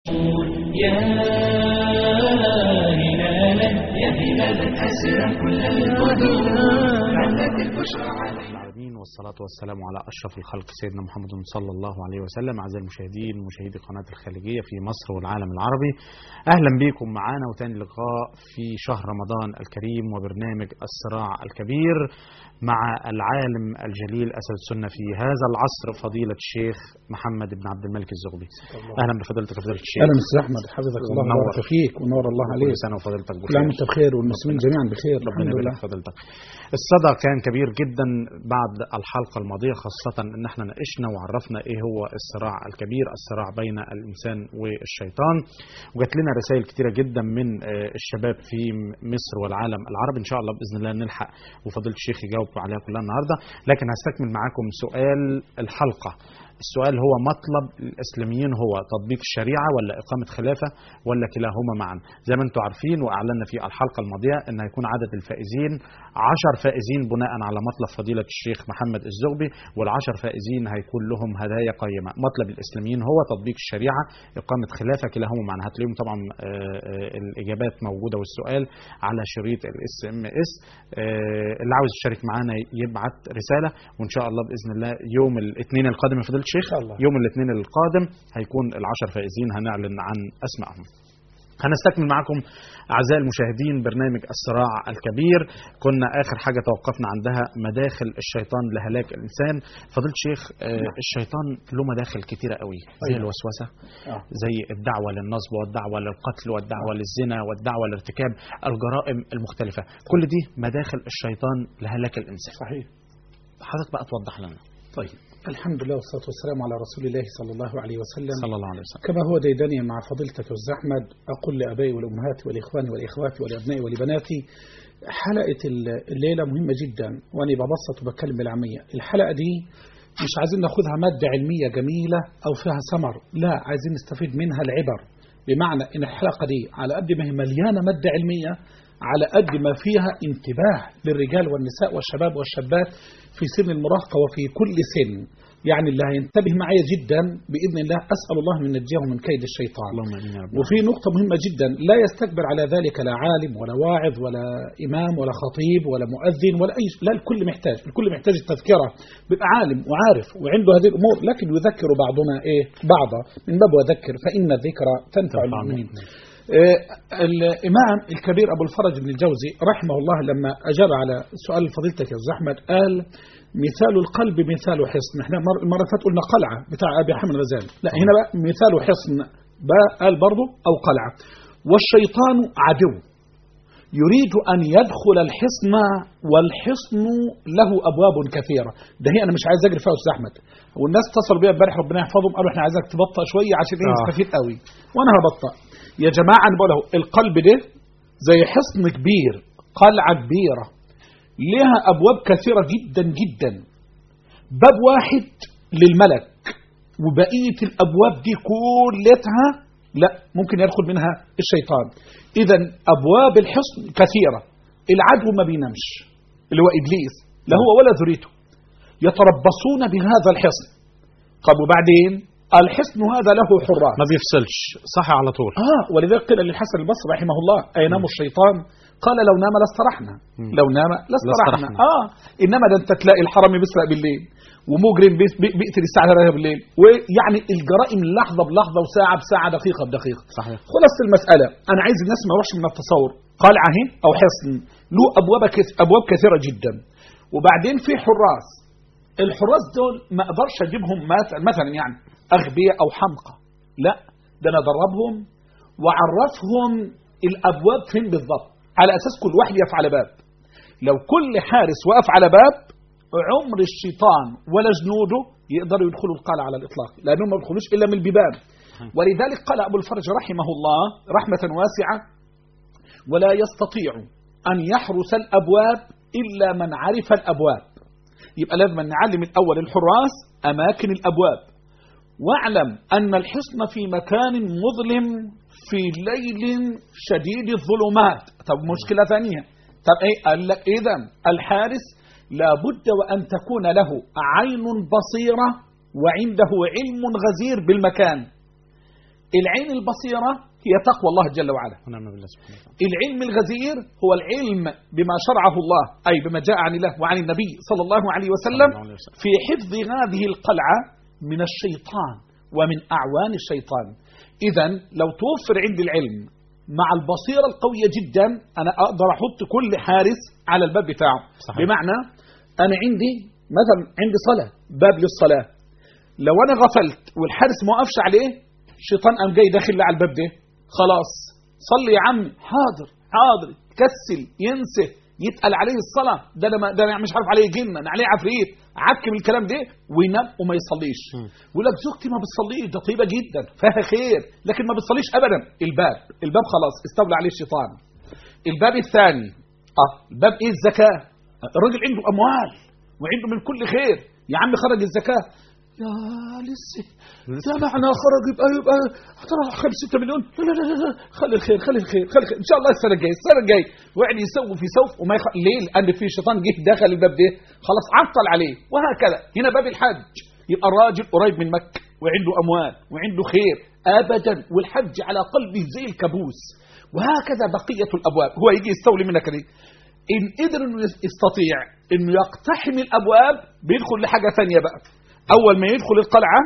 يا هلالا يا هلالا أسرى كل البدور علت البشرى العالمين، والصلاة والسلام على أشرف الخلق سيدنا محمد صلى الله عليه وسلم. أعزائي المشاهدين مشاهدي قناة الخليجية في مصر والعالم العربي، أهلا بكم معنا وتاني لقاء في شهر رمضان الكريم وبرنامج الصراع الكبير مع العالم الجليل أسد السنة في هذا العصر فضيلة الشيخ محمد بن عبد الملك الزغبي. أهلا بفضيلتك فضيلة الشيخ. أهلا أستاذ أحمد، حفظك الله وبارك فيك ونور الله عليك. كل سنة وفضيلتك بخير. كل عام وأنت بخير والمسلمين جميعا بخير. ربنا يبارك فضيلتك. الصدى كان كبير جدا بعد الحلقة الماضية، خاصة ان احنا ناقشنا وعرفنا ايه هو الصراع الكبير، الصراع بين الانسان والشيطان، وجات لنا رسائل كتيرة جدا من الشباب في مصر والعالم العربي. ان شاء الله باذن الله نلحق وفضيلة الشيخ يجاوب عليها كلها النهارده، لكن هستكمل معاكم سؤال الحلقة. السؤال هو: مطلب الإسلاميين هو تطبيق الشريعة ولا إقامة خلافة ولا كلاهما معا؟ زي ما انتم عارفين وأعلنا في الحلقة الماضية أن هيكون عدد الفائزين 10 فائزين بناء على مطلب فضيلة الشيخ محمد الزغبي، وال10 فائزين هيكون لهم هدايا قيمة. مطلب الإسلاميين هو تطبيق الشريعة، إقامة خلافة، كلاهما معا. هتلاقيهم طبعا الإجابات موجودة والسؤال على شريط SMS. اللي عاوز يشارك معنا يبعت رسالة، وإن شاء الله بإذن الله يوم الاثنين القادم يا فضيلة الشيخ، يوم الاثنين القادم هيكون ال10 فائزين هنعلن عن أسمائهم. هنستكمل معكم أعزائي المشاهدين برنامج الصراع الكبير. كنا آخر حاجة توقفنا عندها مداخل الشيطان لهلاك الإنسان. فضيلة الشيخ، الشيطان له مداخل كتيرة قوي، زي الوسوسة، زي الدعوة للنصب والدعوة للقتل والدعوة للزنا والدعوة لارتكاب الجرائم المختلفة. كل دي مداخل الشيطان لهلاك الإنسان. صحيح. حضرتك بقى توضح لنا. طيب، الحمد لله والصلاة والسلام على رسول الله صلى الله عليه وسلم. صلى الله عليه وسلم. كما هو ديدني مع فضيلتك أستاذ أحمد، أقول لأبائي والأمهات والإخوان والإخوات ولأبنائي ولبناتي، حلقة الليلة مهمة جدا، وأنا ببسط وبتكلم بالعامية. الحلقة دي مش عايزين ناخدها مادة علمية جميلة أو فيها ثمر، لا، عايزين نستفيد منها العبر. بمعنى إن الحلقة دي على قد ما هي مليانة مادة علمية، على قد ما فيها انتباه للرجال والنساء والشباب والشابات في سن المراهقة وفي كل سن. يعني اللي هينتبه معي جدا بإذن الله أسأل الله من نجيه من كيد الشيطان. وفي نقطة مهمة جدا، لا يستكبر على ذلك لا عالم ولا واعظ ولا إمام ولا خطيب ولا مؤذن ولا أي شيء، لا، الكل محتاج التذكرة. بيبقى عالم وعارف وعنده هذه الأمور، لكن يذكر بعضنا بعضا من باب وذكر فإن الذكرى تنفع المؤمنين. الإمام الكبير أبو الفرج بن الجوزي رحمه الله لما أجاب على سؤال فضيلتك يا أستاذ أحمد قال: مثال القلب مثال حصن. احنا المرة اللي فاتت قلنا قلعة بتاع أبي حامد الغزالي، لا، هنا بقى مثال حصن قال برضه أو قلعة. والشيطان عدو يريد أن يدخل الحصن، والحصن له أبواب كثيرة. ده هي أنا مش عايز أجري فيها يا أستاذ أحمد، والناس اتصلوا بيا امبارح ربنا يحفظهم قالوا احنا عايزك تبطأ شوية عشان نستفيد قوي، وأنا هبطأ. يا جماعة أنا بقول القلب ده زي حصن كبير، قلعة كبيرة لها أبواب كثيرة جدا جدا. باب واحد للملك، وبقية الأبواب دي كلها لا، ممكن يدخل منها الشيطان. إذا أبواب الحصن كثيرة. العدو ما بينامش اللي هو إبليس، لا هو ولا ذريته، يتربصون بهذا الحصن. طب وبعدين الحصن هذا له حراس، ما بيفصلش، صح على طول. ولذلك قيل للحسن البصري رحمه الله: أينام الشيطان؟ قال: لو نام لاسترحنا. لو نام لاسترحنا. إنما ده أنت تلاقي الحرامي بيسرق بالليل، ومجرم بيقتل الساعة 3 بالليل، ويعني الجرائم لحظة بلحظة وساعة بساعة، دقيقة بدقيقة. صحيح. خلاص المسألة، أنا عايز الناس ما يروحش من التصور. قلعة اهي أو حصن له أبواب كثيرة جدا، وبعدين في حراس. الحراس دول ما أقدرش أجيبهم مثلا يعني أغبياء أو حمقى، لا، ده أنا أدربهم وعرفهم الأبواب فين بالضبط، على أساس كل واحد يقف على باب. لو كل حارس وقف على باب، عمر الشيطان ولا جنوده يقدروا يدخلوا القلعة على الإطلاق، لأنهم ما يدخلوش إلا من البيبان. ولذلك قال أبو الفرج رحمه الله رحمة واسعة: ولا يستطيع أن يحرس الأبواب إلا من عرف الأبواب. يبقى لازم نعلم الأول الحراس أماكن الأبواب. واعلم أن الحصن في مكان مظلم في ليل شديد الظلمات. طب مشكلة ثانية، طب قال لك إذا الحارس لابد وأن تكون له عين بصيرة وعنده علم غزير بالمكان. العين البصيرة هي تقوى الله جل وعلا. ونعم بالله سبحانه وتعالى. العلم الغزير هو العلم بما شرعه الله، أي بما جاء عن الله وعن النبي صلى الله عليه وسلم في حفظ هذه القلعة من الشيطان ومن أعوان الشيطان. إذن لو توفر عندي العلم مع البصيرة القوية جدا، أنا أقدر أحط كل حارس على الباب بتاعه. صحيح. بمعنى أنا عندي مثلا عندي صلاة، باب للصلاة، لو أنا غفلت والحارس ما وقفش عليه، الشيطان قام جاي داخل على الباب ده، خلاص صلي يا عم، حاضر حاضر، كسل، ينسى، يتقل عليه الصلاة، ده أنا مش عارف عليه جنة، أنا عليه عفريت، عكم الكلام ده وينام وما يصليش. يقول لك زوجتي ما بتصليش، ده طيبة جدا فيها خير، لكن ما بتصليش أبدا. الباب خلاص استولى عليه الشيطان. الباب الثاني الباب إيه؟ الزكاة. الراجل عنده أموال وعنده من كل خير، يا عم خرج الزكاة، يا لسه سمعنا خرج يبقى هترى 5-6 مليون، لا خلي الخير ان شاء الله السنه الجايه وقعد يسوي في سوف وما ليه؟ لان في شيطان جه دخل الباب ده خلاص عطل عليه. وهكذا هنا باب الحج، يبقى الراجل قريب من مكه وعنده اموال وعنده خير ابدا، والحج على قلبه زي الكابوس. وهكذا بقيه الابواب، هو يجي يستولي منك دي. ان قدر انه يستطيع انه يقتحم الابواب، بيدخل لحاجه ثانيه بقى. أول ما يدخل القلعة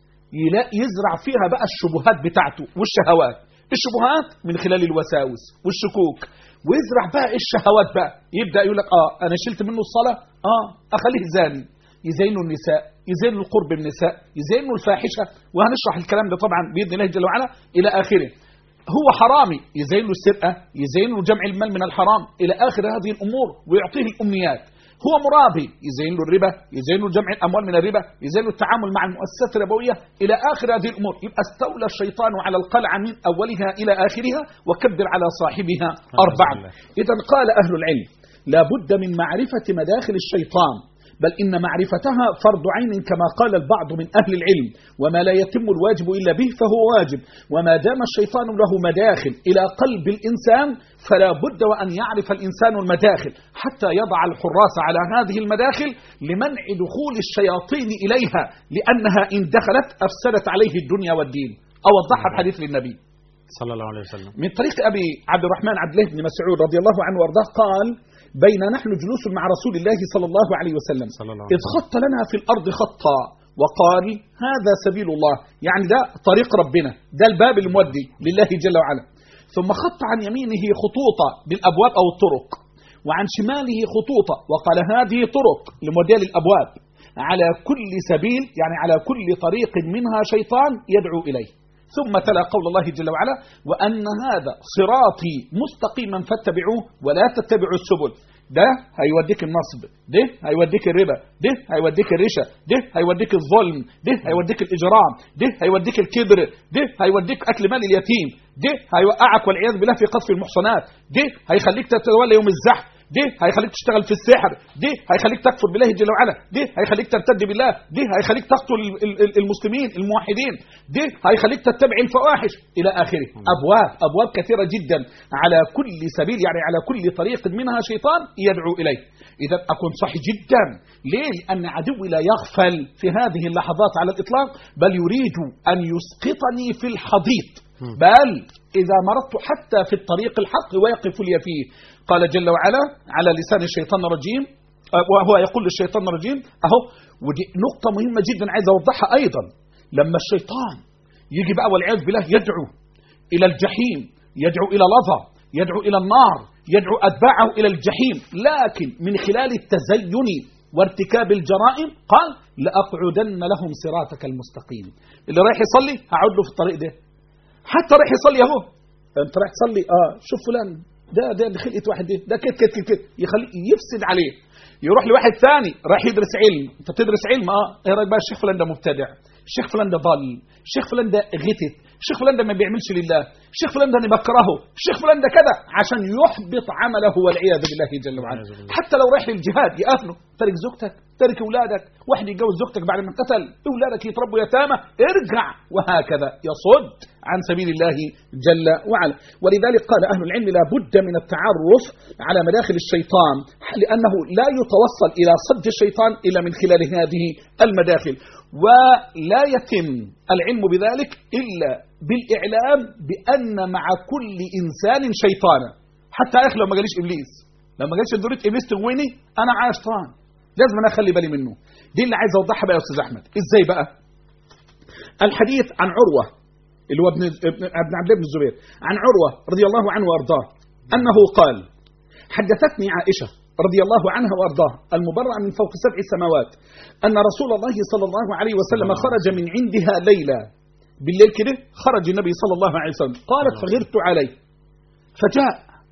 يزرع فيها بقى الشبهات بتاعته والشهوات. الشبهات من خلال الوساوس والشكوك، ويزرع بقى الشهوات بقى. يبدأ يقول لك أنا شلت منه الصلاة، أخليه زاني، يزينه النساء، يزينه القرب النساء، يزينه الفاحشة، وهنشرح الكلام ده طبعا بإذن الله جل وعلا إلى آخره. هو حرامي، يزينه السرقة، يزينه جمع المال من الحرام إلى آخر هذه الأمور، ويعطيه الأمنيات. هو مرابي، يزين له الربا، يزين له جمع الأموال من الربا، يزين له التعامل مع المؤسسات الربوية إلى آخر هذه الأمور. يبقى استولى الشيطان على القلعة من أولها إلى آخرها، وكبر على صاحبها 4. إذا قال أهل العلم لا بد من معرفة مداخل الشيطان، بل إن معرفتها فرض عين كما قال البعض من أهل العلم، وما لا يتم الواجب إلا به فهو واجب. وما دام الشيطان له مداخل إلى قلب الإنسان، فلا بد وأن يعرف الإنسان المداخل حتى يضع الحراس على هذه المداخل لمنع دخول الشياطين إليها، لأنها إن دخلت أفسدت عليه الدنيا والدين. أوضحها الحديث للنبي صلى الله عليه وسلم من طريق أبي عبد الرحمن عبد الله بن مسعود رضي الله عنه وارضاه قال: بين نحن جلوس مع رسول الله صلى الله عليه وسلم إذ خط لنا في الأرض خطا وقال: هذا سبيل الله، يعني ده طريق ربنا، ده الباب المودي لله جل وعلا. ثم خط عن يمينه خطوطة بالأبواب أو الطرق، وعن شماله خطوطة وقال: هذه طرق لمودية الأبواب، على كل سبيل يعني على كل طريق منها شيطان يدعو إليه. ثم تلا قول الله جل وعلا: وأن هذا صراطي مستقيما فاتبعوه ولا تتبعوا السبل. ده هيوديك النصب، ده هيوديك الربا، ده هيوديك الرشا، ده هيوديك الظلم، ده هيوديك الإجرام، ده هيوديك الكبر، ده هيوديك أكل مال اليتيم، ده هيوقعك والعياذ بالله في قذف المحصنات، ده هيخليك تتولى يوم الزحف، ده هيخليك تشتغل في السحر، ده هيخليك تكفر بالله جل وعلا، ده هيخليك ترتد بالله، ده هيخليك تقتل المسلمين الموحدين، ده هيخليك تتبع الفواحش إلى آخره. أبواب كثيرة جدا على كل سبيل، يعني على كل طريق منها شيطان يدعو إليه. إذا أكون صحي جدا. ليه؟ لأن عدوي لا يغفل في هذه اللحظات على الإطلاق، بل يريد أن يسقطني في الحضيض، بل إذا مرضت حتى في الطريق الحق ويقف لي فيه. قال جل وعلا على لسان الشيطان الرجيم، وهو يقول للشيطان الرجيم أهو. ودي نقطة مهمة جدا عايز أوضحها أيضا. لما الشيطان يجي بقى والعياذ بالله يدعو إلى الجحيم، يدعو إلى لظى، يدعو إلى النار، يدعو أتباعه إلى الجحيم، لكن من خلال التزين وارتكاب الجرائم قال: لأقعدن لهم صراطك المستقيم. اللي رايح يصلي هقعد له في الطريق ده، حتى رايح يصلي اهو، انت رايح تصلي شوف فلان ده اللي خلقت واحد ده كده يخليه يفسد عليه. يروح لواحد ثاني رايح يدرس علم، انت بتدرس علم ايه رايك بقى؟ الشيخ فلان ده مبتدع، الشيخ فلان ده ضل، الشيخ فلان ده غتت، الشيخ فلان ده ما بيعملش لله، الشيخ فلان ده بكرهه، الشيخ فلان ده كذا، عشان يحبط عمله والعياذ بالله جل وعلا. حتى لو رايح للجهاد يقاتله، ترك زوجتك، ترك اولادك، واحد يتجوز زوجتك بعد ما قتل، اولادك يتربوا يتامى، ارجع، وهكذا يصد عن سبيل الله جل وعلا. ولذلك قال أهل العلم: لا بد من التعرف على مداخل الشيطان، لأنه لا يتوصل إلى صد الشيطان إلا من خلال هذه المداخل. ولا يتم العلم بذلك إلا بالإعلام بأن مع كل إنسان شيطانا. حتى يا أخي لو ما قاليش إبليس، لو ما قاليش دورة إبليس تغويني، أنا معايا شيطان لازم أنا أخلي بالي منه. دي اللي عايز أوضحها بقى يا أستاذ أحمد. إزاي بقى؟ الحديث عن عروة اللي هو ابن عبد الله بن الزبير، عن عروة رضي الله عنه وأرضاه أنه قال: حدثتني عائشة رضي الله عنها وأرضاها المبرأة من فوق 7 سماوات أن رسول الله صلى الله عليه وسلم خرج من عندها ليلة، بالليل كده خرج النبي صلى الله عليه وسلم. قالت: فغرت عليه فجاء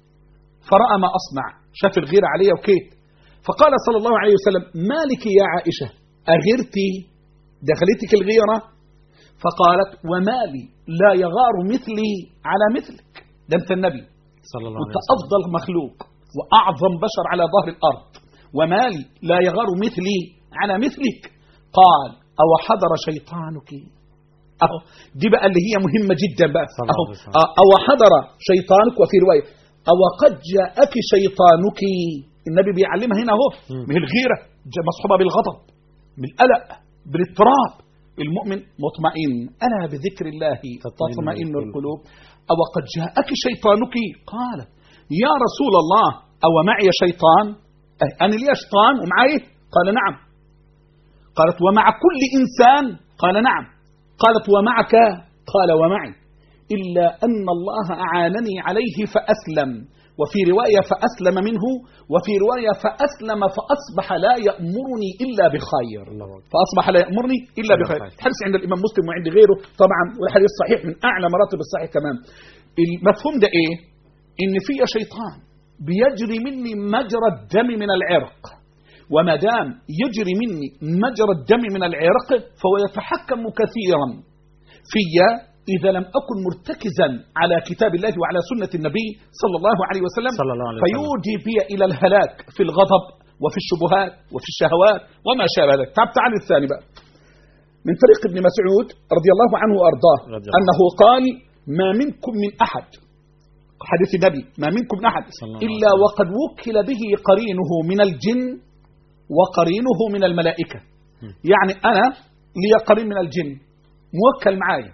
فرأى ما أصنع، شاف الغيرة عليه وكيت، فقال صلى الله عليه وسلم: ما لك يا عائشة أغرتي، دخلتك الغيرة؟ فقالت: وما لي لا يغار مثلي على مثلك، ده أنت النبي صلى الله عليه وسلم، أنت أفضل مخلوق وأعظم بشر على ظهر الأرض، وما لي لا يغار مثلي على مثلك. قال: أو حضر شيطانك؟ أهو دي بقى اللي هي مهمة جدا بقى. أو حضر شيطانك، وفي رواية أو قد جاءك شيطانك. النبي بيعلمها هنا اهو من الغيرة مصحوبة بالغضب، بالقلق، بالاضطراب. المؤمن مطمئن، ألا بذكر الله تطمئن القلوب. أو قد جاءك شيطانك؟ قال: يا رسول الله أو معي شيطان؟ أنا لي شيطان ومعي؟ قال: نعم. قالت: ومع كل إنسان؟ قال: نعم. قالت: ومعك؟ قال: ومعي، إلا أن الله أعانني عليه فأسلم، وفي رواية فأسلم منه، وفي رواية فأسلم فأصبح لا يأمرني إلا بخير. فأصبح لا يأمرني إلا بخير. الحديث عند الإمام مسلم وعند غيره طبعا، والحديث صحيح من أعلى مراتب الصحيح كمان. المفهوم ده إيه؟ إن في شيطان بيجري مني مجرى الدم من العرق، وما دام يجري مني مجرى الدم من العرق فهو يتحكم كثيرا فيا إذا لم أكن مرتكزا على كتاب الله وعلى سنة النبي صلى الله عليه وسلم، فيودي بي إلى الهلاك في الغضب وفي الشبهات وفي الشهوات وما شابه ذلك. تعال الثاني بقى من طريق ابن مسعود رضي الله عنه وأرضاه أنه قال: ما منكم من أحد، حديث النبي، ما منكم من أحد إلا وقد وكل به قرينه من الجن وقرينه من الملائكة. يعني أنا لي قرين من الجن موكل معايا،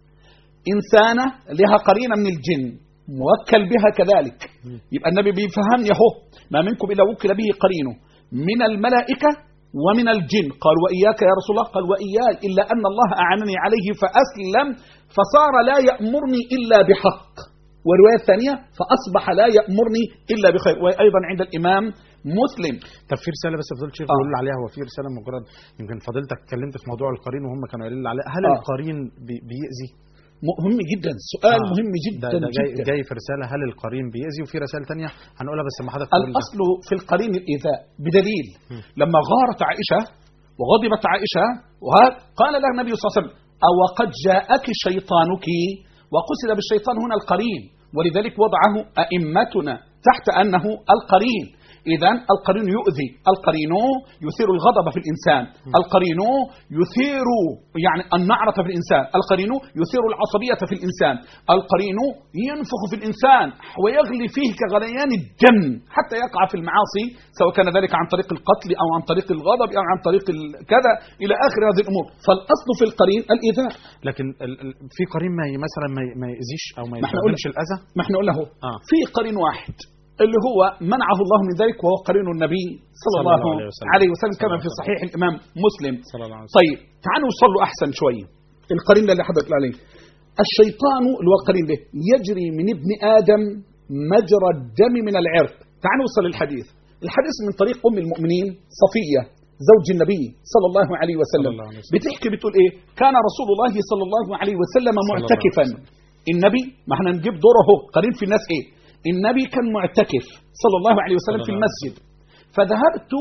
إنسانة لها قرينة من الجن موكل بها كذلك. يبقى النبي بيفهمني اهو: ما منكم إلا وكل به قرينه من الملائكة ومن الجن. قال: وإياك يا رسول الله؟ قال: وإياي، إلا أن الله أعانني عليه فأسلم فصار لا يأمرني إلا بحق. والرواية الثانية: فأصبح لا يأمرني إلا بخير، وأيضا عند الإمام مسلم. طب في رسالة بس فضلت شيخ يقول عليها، هو في رسالة مجرد يمكن فضلتك اتكلمت في موضوع القرين وهم كانوا قايلين عليه، هل القرين بيأذي؟ مهم جدا، سؤال مهم جدا. ده جاي في رسالة، هل القرين بيأذي؟ وفي رسالة تانية هنقولها بس ما حضرتك الأصل في القرين الإيذاء، بدليل لما غارت عائشة وغضبت عائشة وقال لها النبي صلى الله عليه وسلم: أو قد جاءك شيطانك؟ وقصد بالشيطان هنا القرين، ولذلك وضعه أئمتنا تحت أنه القرين. إذن القرين يؤذي، القرين يثير الغضب في الإنسان، القرين يثير يعني النعرة في الإنسان، القرين يثير العصبية في الإنسان، القرين ينفخ في الإنسان ويغلي فيه كغليان الدم حتى يقع في المعاصي، سواء كان ذلك عن طريق القتل أو عن طريق الغضب أو عن طريق كذا إلى آخر هذه الأمور. فالأصل في القرين الإيذاء. لكن في قرين مثلا ما يأذيش أو ما يستخدمش الأذى؟ ما احنا قلنا في قرين واحد اللي هو منعه الله من ذلك، وهو قرين النبي صلى الله عليه وسلم كما في صحيح الإمام مسلم. طيب تعالوا نوصل له أحسن شوية. القرين اللي حضرت عليه الشيطان اللي هو القرين به يجري من ابن آدم مجرى الدم من العرق. تعالوا نوصل للحديث. الحديث من طريق أم المؤمنين صفية زوج النبي صلى الله عليه وسلم، بتحكي بتقول إيه: كان رسول الله صلى الله عليه وسلم معتكفا. النبي، ما احنا نجيب دوره اهو، قرين في الناس إيه؟ النبي كان معتكف صلى الله عليه وسلم في المسجد، فذهبت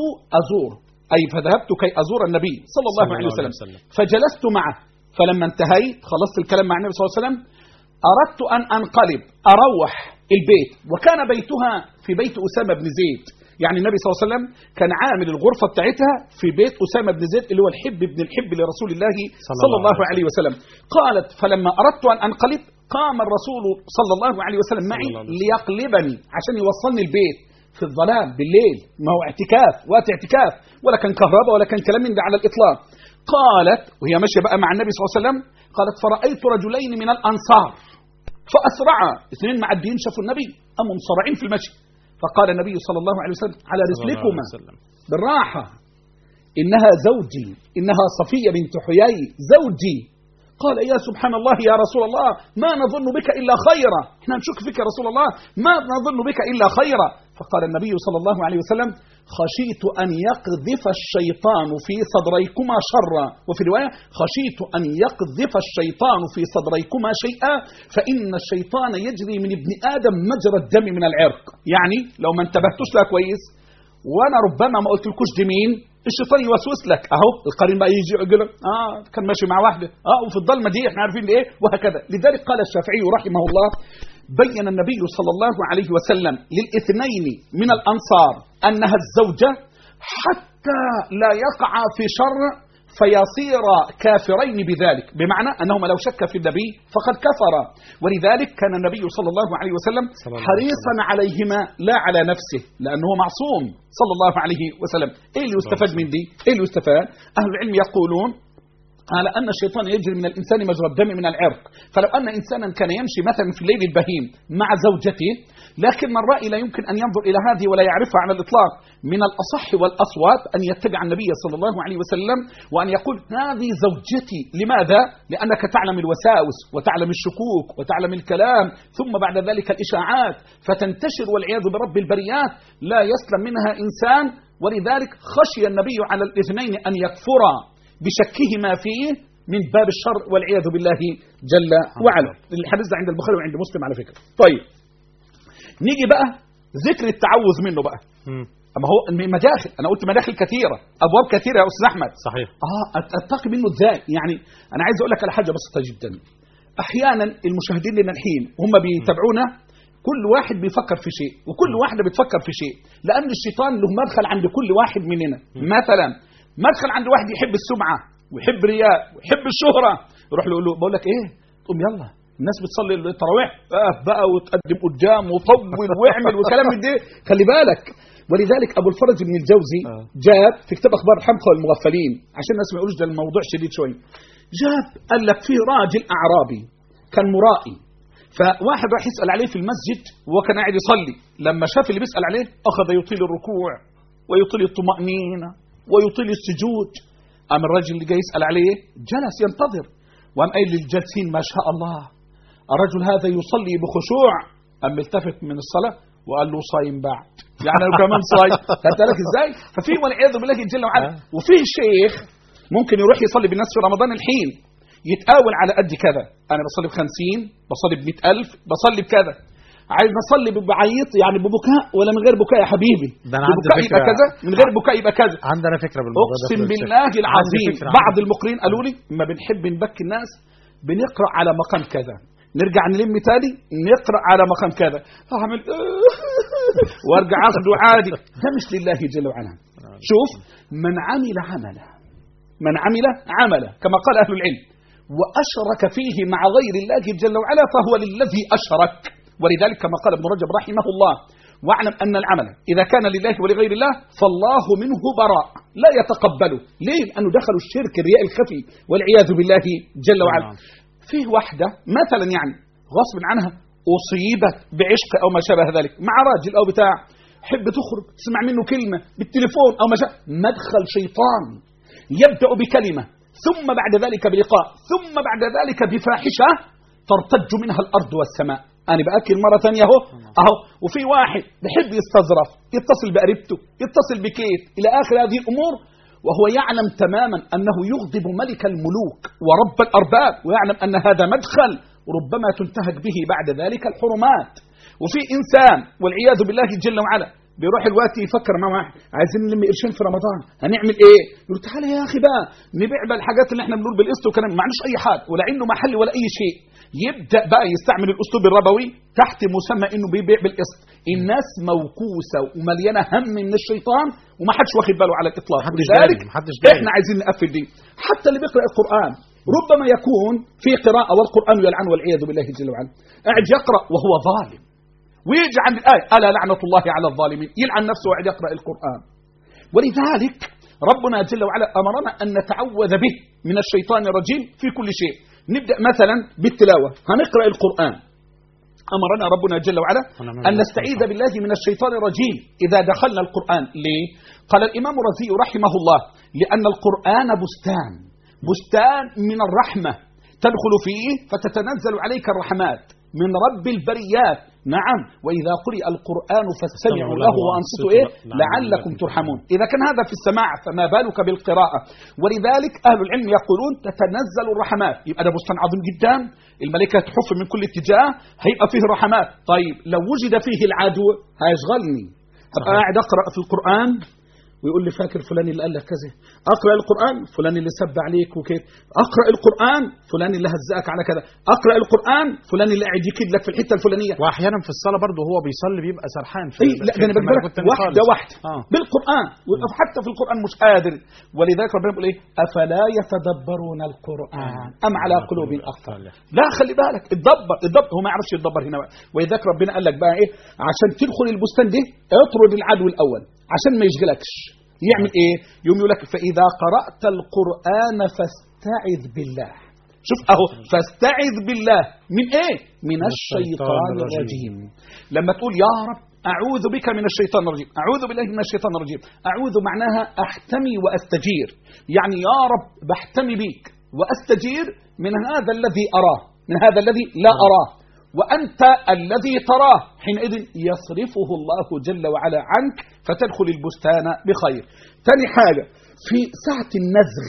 كي أزور النبي صلى الله عليه وسلم، فجلست معه، فلما انتهيت خلصت الكلام مع النبي صلى الله عليه وسلم أردت أن أنقلب أروح البيت، وكان بيتها في بيت أسامة بن زيد. يعني النبي صلى الله عليه وسلم كان عامل الغرفة بتاعتها في بيت أسامة بن زيد اللي هو الحب ابن الحب لرسول الله صلى الله عليه وسلم. قالت: فلما أردت أن أنقلب قام الرسول صلى الله عليه وسلم معي ليقلبني عشان يوصلني البيت في الظلام بالليل، ما هو اعتكاف، وقت اعتكاف، ولا كان كهرباء ولا كان كلام من ده على الإطلاق. قالت وهي ماشية بقى مع النبي صلى الله عليه وسلم، قالت فرأيت رجلين من الأنصار فأسرعا، اثنين معديين شافوا النبي أمهم مصرعين في المشي، فقال النبي صلى الله عليه وسلم على رسلكما بالراحة، إنها زوجي، إنها صفية بنت حيي زوجي. قال يا سبحان الله يا رسول الله ما نظن بك إلا خيرا، احنا نشك فيك يا رسول الله ما نظن بك إلا خيرا. فقال النبي صلى الله عليه وسلم خشيت أن يقذف الشيطان في صدريكما شرا، وفي رواية خشيت أن يقذف الشيطان في صدريكما شيئا فإن الشيطان يجري من ابن آدم مجرى الدم من العرق. يعني لو ما انتبهتوش لها كويس وانا ربما ما قلتلكوش دي مين، الشيطان يوسوس لك اهو، القرين بقى يجي يقول لك كان ماشي مع واحده وفي الضلمه دي احنا عارفين ايه وهكذا. لذلك قال الشافعي رحمه الله بين النبي صلى الله عليه وسلم للاثنين من الانصار انها الزوجه حتى لا يقع في شر فيصير كافرين بذلك، بمعنى أنهما لو شك في النبي فقد كفر. ولذلك كان النبي صلى الله عليه وسلم حريصا عليهما لا على نفسه لأنه معصوم صلى الله عليه وسلم. إيه اللي يستفاد من دي؟ إيه اللي يستفاد؟ أهل العلم يقولون على أن الشيطان يجري من الإنسان مجرى الدم من العرق، فلو أن إنسانا كان يمشي مثلا في الليل البهيم مع زوجته لكن الرأي لا يمكن أن ينظر إلى هذه ولا يعرفها على الإطلاق، من الأصح والأصواب أن يتبع النبي صلى الله عليه وسلم وأن يقول هذه زوجتي. لماذا؟ لأنك تعلم الوساوس وتعلم الشكوك وتعلم الكلام ثم بعد ذلك الإشاعات فتنتشر والعياذ برب البريات لا يسلم منها إنسان. ولذلك خشي النبي على الاثنين أن يكفرا بشكهما فيه من باب الشر والعياذ بالله جل وعلا. الحديث ده عند البخاري وعند مسلم على فكرة. طيب نيجي بقى ذكر التعوذ منه بقى. اما هو مداخل، انا قلت مداخل كثيره، ابواب كثيره يا استاذ احمد. صحيح. اتقي منه ازاي؟ يعني انا عايز اقول لك على حاجه بسيطه جدا. احيانا المشاهدين لنا الحين هم بيتابعونا كل واحد بيفكر في شيء وكل واحده بتفكر في شيء، لان الشيطان له مدخل عند كل واحد مننا. مثلا مدخل عند واحد يحب السمعه ويحب الرياء ويحب الشهره، يروح له يقول له بقول لك ايه، قوم يلا الناس بتصلي التراويح بقى وتقدم قدام وطول واعمل وكلام من ده، خلي بالك. ولذلك ابو الفرج بن الجوزي جاب في كتاب اخبار الحمقى والمغفلين عشان الناس ما يقولوش ده الموضوع شديد شويه، جاب قال لك في راجل اعرابي كان مرائي، فواحد راح يسال عليه في المسجد وهو كان قاعد يصلي، لما شاف اللي بيسال عليه اخذ يطيل الركوع ويطيل الطمانينه ويطيل السجود. قام الرجل اللي جاي يسال عليه جلس ينتظر وقام قايل للجالسين ما شاء الله الرجل هذا يصلي بخشوع. قام التفت من الصلاه وقال له صايم بعد، يعني انا كمان صايم. خدت بالك ازاي؟ ففي والعياذ بالله جل وعلا. وفي شيخ ممكن يروح يصلي بالناس في رمضان الحين يتقاول على قد كذا، انا بصلي ب50 بصلي ب100,000 بصلي بكذا، عايز نصلي بعيط يعني ببكاء ولا من غير بكاء يا حبيبي؟ ده انا عندي فكره يبقى كذا من غير بكاء يبقى كذا. عندنا فكره بالموضوع ده. اقسم بالله العظيم بعض المقرين قالوا لي ما بنحب نبكي الناس بنقرا على مقام كذا، نرجع نلم تاني نقرا على مقام كذا، اعمل وارجع اخده عادي. ده مش لله جل وعلا. شوف من عمل عملا كما قال اهل العلم واشرك فيه مع غير الله جل وعلا فهو للذي اشرك. ولذلك كما قال ابن رجب رحمه الله واعلم ان العمل اذا كان لله ولغير الله فالله منه براء لا يتقبله. ليه؟ لانه دخلوا الشرك الرياء الخفي والعياذ بالله جل وعلا. فيه واحدة مثلا يعني غصب عنها أصيبت بعشق أو ما شابه ذلك مع راجل أو بتاع، حب تخرج تسمع منه كلمة بالتليفون أو ما شابه، مدخل شيطان يبدأ بكلمة ثم بعد ذلك بلقاء ثم بعد ذلك بفاحشة ترتج منها الأرض والسماء. أنا بأكل مرة ثانية أهو. وفي واحد بحب يستظرف يتصل بقريبته يتصل بكيت إلى آخر هذه الأمور وهو يعلم تماما أنه يغضب ملك الملوك ورب الأرباب، ويعلم أن هذا مدخل وربما تنتهك به بعد ذلك الحرمات. وفي إنسان والعياذ بالله جل وعلا بيروح الوقت يفكر مع واحد عايزين نلم قرشين في رمضان هنعمل ايه؟ يقول تعالى يا اخي بقى نبيع بقى الحاجات اللي احنا بنقول بالقسط وكلام، ما عندوش اي حاجه ولا عنده محل ولا اي شيء، يبدا بقى يستعمل الاسلوب الربوي تحت مسمى انه بيبيع بالقسط. الناس موكوسه ومليانه هم من الشيطان وما حدش واخد باله على الاطلاق. لذلك احنا عايزين نقفل دي. حتى اللي بيقرا القران ربما يكون في قراءه والقران يلعن والعياذ بالله جل وعلا، قاعد يقرا وهو ظالم ويجي عند الآية ألا لعنة الله على الظالمين، يلعن نفسه وقاعد يقرأ القرآن. ولذلك ربنا جل وعلا أمرنا أن نتعوذ به من الشيطان الرجيم في كل شيء. نبدأ مثلا بالتلاوة، هنقرأ القرآن. أمرنا ربنا جل وعلا أن نستعيذ بالله من الشيطان الرجيم إذا دخلنا القرآن. ليه؟ قال الإمام الرازي رحمه الله: لأن القرآن بستان من الرحمة تدخل فيه فتتنزل عليك الرحمات من رب البريات. نعم، وإذا قرئ القرآن فاستمعوا له وأنصتوا لعلكم ترحمون. إذا كان هذا في السماع فما بالك بالقراءة. ولذلك أهل العلم يقولون تتنزل الرحمات. يبقى ده بستان عظيم جدا، الملائكة تحف من كل اتجاه، هيبقى فيه رحمات. طيب لو وجد فيه العدو هيشغلني، هبقى قاعد أقرأ في القرآن ويقول لي فاكر فلان اللي قال لك كذا، اقرا القران فلان اللي سب عليك وكده، اقرا القران فلان اللي هزقك على كذا، اقرا القران فلان اللي قاعد يكيد لك في الحته الفلانيه. واحيانا في الصلاه برضه هو بيصلي بيبقى سرحان في لا ده انا بقول واحده بالقران، وحتى في القران مش قادر. ولذلك ربنا بيقول ايه؟ افلا يتدبرون القران ام على قلوب اقفالها. لا خلي بالك، اتدبر هو ما يعرفش يتدبر هنا بقى. ولذلك ربنا قال لك بقى ايه؟ عشان تدخل البستان ده اطرد العدو الاول عشان ما يشغلكش. يعمل ايه؟ يوم يقول لك فاذا قرات القران فاستعذ بالله. شوف اهو، فاستعذ بالله من ايه؟ من الشيطان الرجيم. لما تقول يا رب اعوذ بك من الشيطان الرجيم، اعوذ بالله من الشيطان الرجيم، اعوذ معناها احتمي واستجير، يعني يا رب بحتمي بيك واستجير من هذا الذي اراه، من هذا الذي لا اراه، وأنت الذي تراه. حينئذ يصرفه الله جل وعلا عنك فتدخل البستان بخير. ثاني حاجة، في ساعة النزغ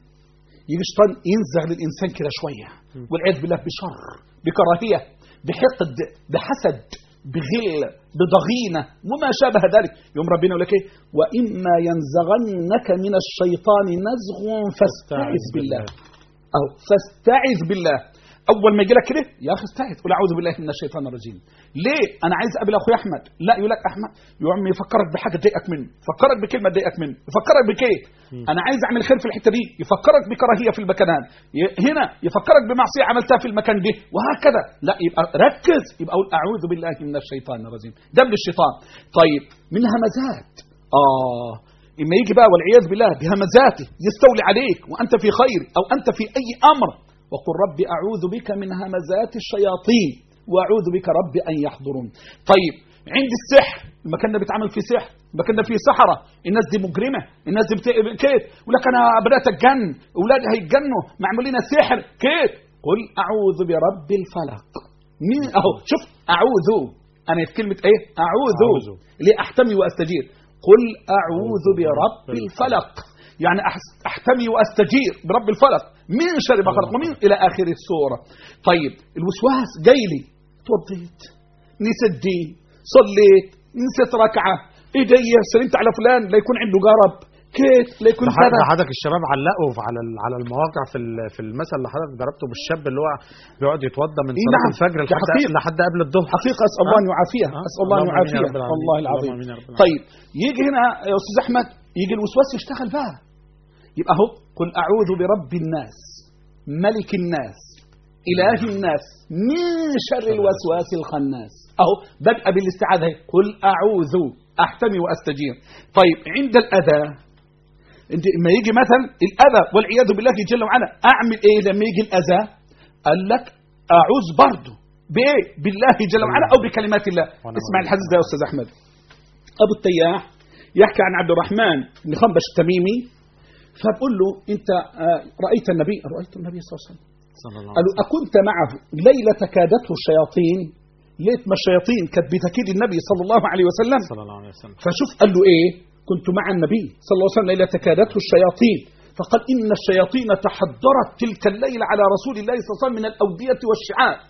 يجي الشيطان ينزغ للإنسان كده شوية، والعياذ بالله بشر، بكراهية، بحقد، بحسد، بغل، بضغينة وما شابه ذلك. يوم ربنا يقول لك ايه؟ وإما ينزغنك من الشيطان نزغ فاستعذ بالله. أو فاستعذ بالله. اول ما يجي لك كده يا اخي استعذ، قول اعوذ بالله من الشيطان الرجيم. ليه؟ انا عايز اقابل اخويا احمد، لا يقول لك احمد يقوم يفكرك بحاجه تضايقك منه، يفكرك بكلمه تضايقك منه، يفكرك بكيه. انا عايز اعمل خير في الحته دي، يفكرك بكراهيه في المكان هنا، يفكرك بمعصيه عملتها في المكان ده، وهكذا. لا يبقى ركز، يبقى اقول اعوذ بالله من الشيطان الرجيم. ده من الشيطان. طيب من همزات، اما يجي بقى والعياذ بالله بهمزاته يستولي عليك وانت في خير او انت في اي امر، وقل رب أعوذ بك من همزات الشياطين وأعوذ بك رب أن يحضرون. طيب عند السحر، المكان ده بيتعمل فيه سحر، المكان ده فيه سحرة، الناس دي مجرمة، الناس دي كيف، ولك أنا بدأت أتجن، أولادي هيتجنوا معمولين سحر كيف. قل أعوذ برب الفلق. مين أهو شوف أعوذ، أنا في كلمة إيه؟ أعوذ لأحتمي وأستجير. قل أعوذ برب الفلق، يعني أحتمي وأستجير برب الفلق من شر ما خلق ومن إلى آخر السورة. طيب الوسواس جاي لي، توضيت، نسيت دي، صليت، نسيت ركعة، إيدي سلمت على فلان لا يكون عنده جرب، كيف لا يكون كذا. حضرتك الشباب علقوا على المواقع في المثل اللي حضرتك ضربته بالشاب اللي هو بيقعد يتوضى من صلاة الفجر لحد قبل الظهر. حقيقة أسأل الله أن يعافيها، أسأل الله أن يعافيها والله العظيم. طيب يجي هنا يا أستاذ أحمد، يجي الوسواس يشتغل بقى، يبقى هو قل أعوذ برب الناس ملك الناس إله الناس من شر الوسواس الخناس. أهو بدأ بالاستعاذة، قل أعوذ أحتمي وأستجير. طيب عند الأذى، انت لما يجي مثلا الأذى والعياذ بالله جل وعلا، أعمل إيه لما يجي الأذى؟ قال لك أعوذ برضه بإيه؟ بالله جل وعلا أو بكلمات الله. اسمع الحديث ده يا أستاذ أحمد. أبو التياح يحكي عن عبد الرحمن بن خنبش التميمي، فبقول له أنت رأيت النبي صلى الله عليه وسلم، قال له أكنت معه ليلة كادته الشياطين؟ ليت ما الشياطين كانت بتكيد النبي صلى الله عليه وسلم. فشوف قال له إيه؟ كنت مع النبي صلى الله عليه وسلم ليلة كادته الشياطين، فقال إن الشياطين تحضرت تلك الليلة على رسول الله صلى الله عليه وسلم من الأودية والشعاب،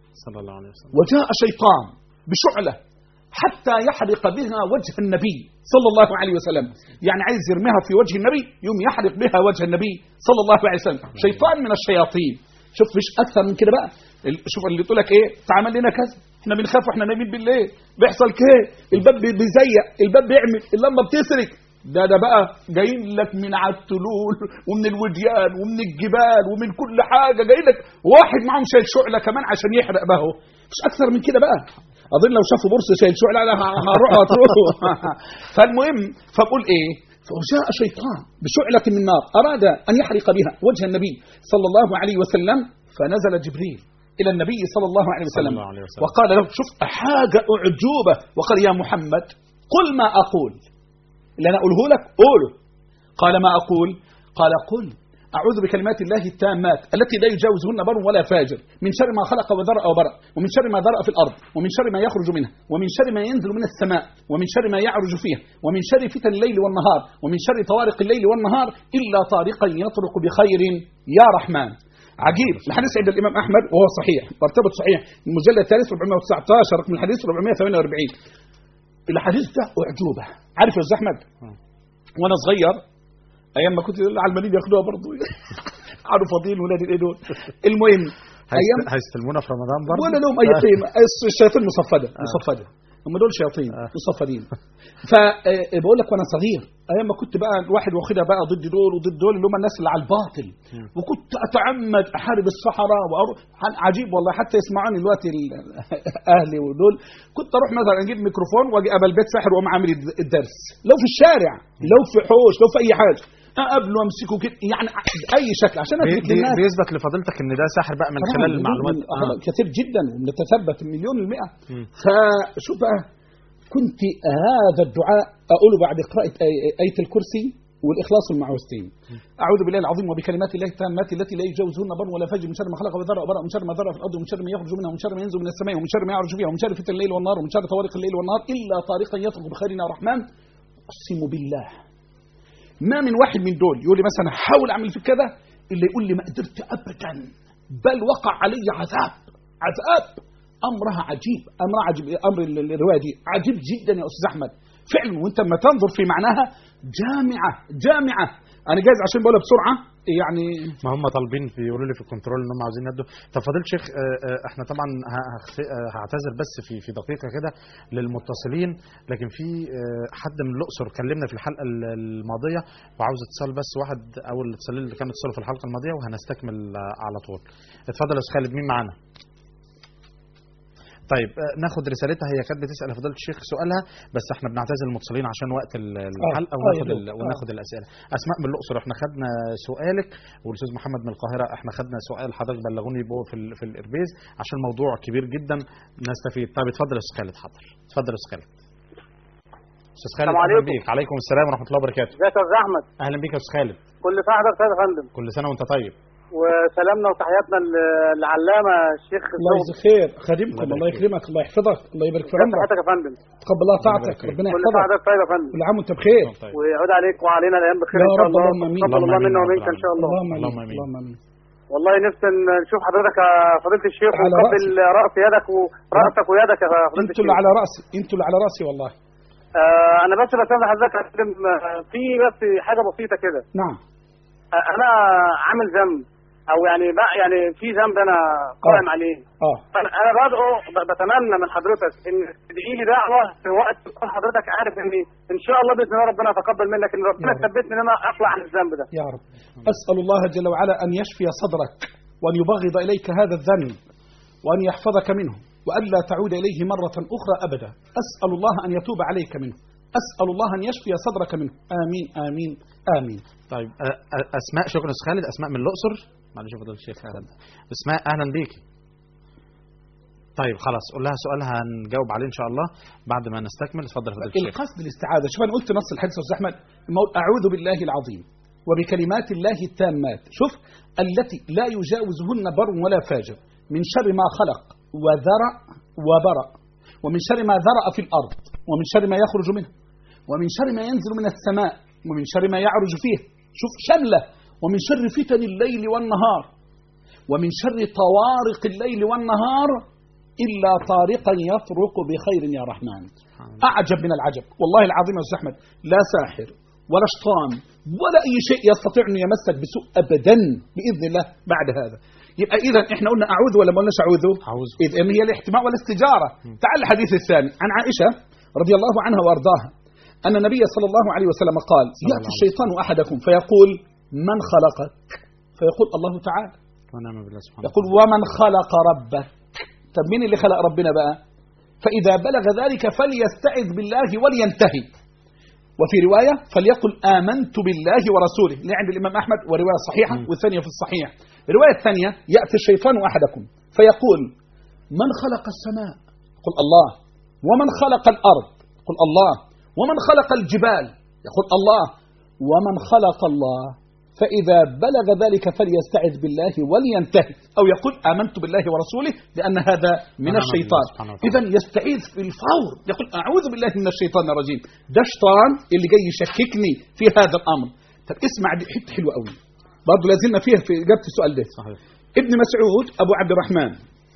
وجاء شيطان بشعلة حتى يحرق بها وجه النبي صلى الله عليه وسلم، يعني عايز يرميها في وجه النبي يوم يحرق بها وجه النبي صلى الله عليه وسلم. شيطان من الشياطين. شوف مش أكثر من كده بقى. شوف اللي تقول لك إيه؟ تعمل لنا كذا، احنا بنخاف واحنا نايمين بالليل، بيحصل كده، الباب بيزيق، الباب بيعمل، اللمبه بتسرق، ده بقى جايين لك من على التلول ومن الوديان ومن الجبال ومن كل حاجه، جاي لك واحد معهم شايل شعله كمان عشان يحرق بقى. هو مش اكثر من كده بقى. اظن لو شافوا بورصه شايل شعله هتروح. فالمهم فبقول ايه؟ فجاء شيطان بشعلة من نار أراد أن يحرق بها وجه النبي صلى الله عليه وسلم، فنزل جبريل إلى النبي صلى الله عليه وسلم وقال له شوف حاجة أعجوبة، وقال يا محمد قل ما أقول، اللي أنا أقوله لك قوله. قال ما أقول؟ قال قل أعوذ بكلمات الله التامات التي لا يجاوزهن بر ولا فاجر من شر ما خلق وذرأ وبرأ، ومن شر ما ذرأ في الأرض، ومن شر ما يخرج منها، ومن شر ما ينزل من السماء، ومن شر ما يعرج فيها، ومن شر فتن الليل والنهار، ومن شر طوارق الليل والنهار إلا طارقا يطرق بخير يا رحمن. عجيب. الحديث عند الإمام أحمد وهو صحيح مرتبط صحيح، المجلد الثالث 419 رقم الحديث 448. الحديث ده أعجوبة. عارف يا أستاذ أحمد وأنا صغير ايام ما كنت العلمانيين ياخدوها برضه عارف فاضيين ولاد الايه دول. المهم ايام هيستلمونا في رمضان برضه ولا لهم اي قيمه، الشياطين مصفده هم دول شياطين مصفدين. فبقول لك وانا صغير ايام ما كنت بقى الواحد واخدها بقى ضد دول وضد دول اللي هم الناس اللي على الباطل، وكنت اتعمد احارب الصحراء عجيب والله. حتى يسمعوني دلوقتي اهلي ودول، كنت اروح مثلا اجيب ميكروفون واجي قبل بيت ساحر واقوم عامل الدرس، لو في الشارع لو في حوش لو في اي حاجه اقابله وامسكه كده يعني باي شكل عشان اثبت للناس. بيثبت لفضيلتك ان ده ساحر بقى من خلال المعلومات كثير جدا ونتثبت 100%. فشوف بقى كنت هذا الدعاء اقوله بعد قراءه ايه الكرسي والاخلاص والمعوذتين. اعوذ بالله العظيم وبكلمات الله التامات التي لا يجاوزهن بر ولا فاجر من شر ما خلق وذرأ وبرأ، من شر ما ذرأ في الارض، ومن شر ما يخرج منها، ومن شر ما ينزل من السماء، ومن شر ما يعرج فيها، ومن شر فتن الليل والنهار، ومن شر طوارق الليل والنهار الا طارقا يطرق بخير يا رحمن. اقسم بالله ما من واحد من دول يقول لي مثلا حاول اعمل في كذا اللي يقول لي ما قدرت ابدا، بل وقع علي عذاب. امرها عجيب، امر الروايه دي عجيب جدا يا استاذ احمد فعلا. وانت لما تنظر في معناها جامعه. انا جايز عشان بقولها بسرعه يعني، ما هم طالبين بيقولوا لي في الكنترول ان هم عاوزين يدوا. طب فضيله الشيخ احنا طبعا هعتذر بس في دقيقه كده للمتصلين، لكن في حد من الاقصر كلمنا في الحلقه الماضيه وعاوز اتصال بس واحد، او الاتصالين اللي كانوا اتصلوا في الحلقه الماضيه، وهنستكمل على طول. اتفضل يا استاذ خالد، مين معانا؟ طيب ناخد رسالتها، هي كانت بتسال فضيله الشيخ سؤالها، بس احنا بنعتذر المتصلين عشان وقت الحلقه وناخد الاسئله. اسماء من الاقصر احنا خدنا سؤالك، والاستاذ محمد من القاهره احنا خدنا سؤال حضرتك بلغوني بيه في الاربيز عشان موضوع كبير جدا نستفيد. طيب اتفضل يا استاذ خالد. حاضر اتفضل يا استاذ خالد. استاذ خالد اهلا بيك. عليكم السلام ورحمه الله وبركاته. ازيك يا استاذ احمد؟ اهلا بيك يا استاذ خالد. كل سنه وحضرتك طيب يا فندم. كل سنه وانت طيب. وسلامنا وتحياتنا للعلامه الشيخ الله يجزيك خير، خادمكم الله يكرمك الله يحفظك الله يبارك في عمرك. تحياتك يا فندم. تقبل الله طاعتك ربنا يحفظك. كل سنه وحضرتك طيب يا فندم. كل عام وانت بخير ويعود عليك وعلينا الايام بخير ان شاء الله. تقبل الله منا ومنك ان شاء الله. اللهم امين. والله نفسي نشوف حضرتك يا فضيله الشيخ ونقبل راس يدك وراسك ويدك يا فضيله الشيخ. انتوا اللي على راسي، انتوا اللي على راسي والله. انا بس بسال حضرتك في بس حاجه بسيطه كده. نعم. انا عامل ذنب او يعني في ذنب انا قائم عليه. انا بدعو بتمنى من حضرتك ان تدعي لي دعوه في وقت تكون حضرتك عارف ان شاء الله باذن الله ربنا يتقبل منك، ان ربنا يثبتني ان انا اطلع عن الذنب ده يا رب. اسال الله جل وعلا ان يشفي صدرك وان يبغض اليك هذا الذنب وان يحفظك منه وان لا تعود اليه مره اخرى ابدا. اسال الله ان يتوب عليك منه، اسال الله ان يشفي صدرك منه. امين امين امين. طيب اسماء، شكرا استاذ خالد. اسماء من الاقصر، معلش فضيله الشيخ خالد. اسماء اهلا بيكي. طيب خلاص قول لها سؤالها هنجاوب عليه ان شاء الله بعد ما نستكمل. اتفضل فضيله الشيخ. القصد الاستعاذه، شوف انا قلت نص الحديث يا استاذ احمد، اعوذ بالله العظيم وبكلمات الله التامات، شوف التي لا يجاوزهن بر ولا فاجر، من شر ما خلق وذرأ وبرأ، ومن شر ما ذرأ في الارض، ومن شر ما يخرج منه، ومن شر ما ينزل من السماء، ومن شر ما يعرج فيه. شوف شمله. ومن شر فتن الليل والنهار، ومن شر طوارق الليل والنهار إلا طارقا يطرق بخير يا رحمن. أعجب من العجب والله العظيم يا أستاذ أحمد، لا ساحر ولا شيطان ولا أي شيء يستطيع أن يمسك بسوء أبدا بإذن الله بعد هذا. يبقى إذا إحنا قلنا أعوذ ولا ما قلناش أعوذ؟ إذن هي الاحتماء والاستجارة. تعال الحديث الثاني عن عائشة رضي الله عنها وأرضاها أن النبي صلى الله عليه وسلم قال: يأتي الشيطان أحدكم فيقول: من خلقك؟ فيقول: الله تعالى. يقول: ومن خلق ربك؟ طب مين اللي خلق ربنا بقى؟ فإذا بلغ ذلك فليستعذ بالله ولينتهي. وفي رواية فليقل آمنت بالله ورسوله اللي عند الإمام أحمد، ورواية صحيحة والثانية في الصحيح. الرواية الثانية يأتي الشيطان أحدكم فيقول من خلق السماء؟ يقول الله. ومن خلق الأرض؟ يقول الله. ومن خلق الجبال؟ يقول الله. ومن خلق الله؟ فإذا بلغ ذلك فليستعذ بالله ولينتهي، أو يقول آمنت بالله ورسوله، لأن هذا من الشيطان. إذن يستعيذ في الفور، يقول أعوذ بالله من الشيطان الرجيم. ده شيطان اللي جاي يشككني في هذا الأمر. طب اسمع دي حته حلوة قوي برضه لازلنا فيها في إجابة السؤال ده. صحيح. ابن مسعود أبو عبد الرحمن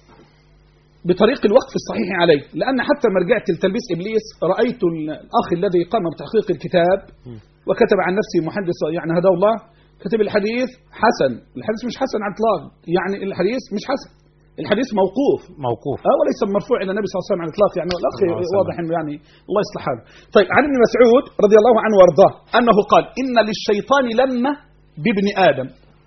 بطريق الوقف الصحيح عليه، لأن حتى ما رجعت لتلبيس إبليس رأيت الأخ الذي قام بتحقيق الكتاب وكتب عن نفسه محدث يعني هداه الله، كتب الحديث حسن. الحديث مش حسن على الإطلاق، يعني الحديث مش حسن، الحديث موقوف وليس مرفوع إلى النبي صلى الله عليه وسلم على الإطلاق. يعني الأخ واضح إنه يعني الله يصلح حاله. طيب عن ابن مسعود رضي الله عنه وارضاه أنه قال إن للشيطان لمة بابن آدم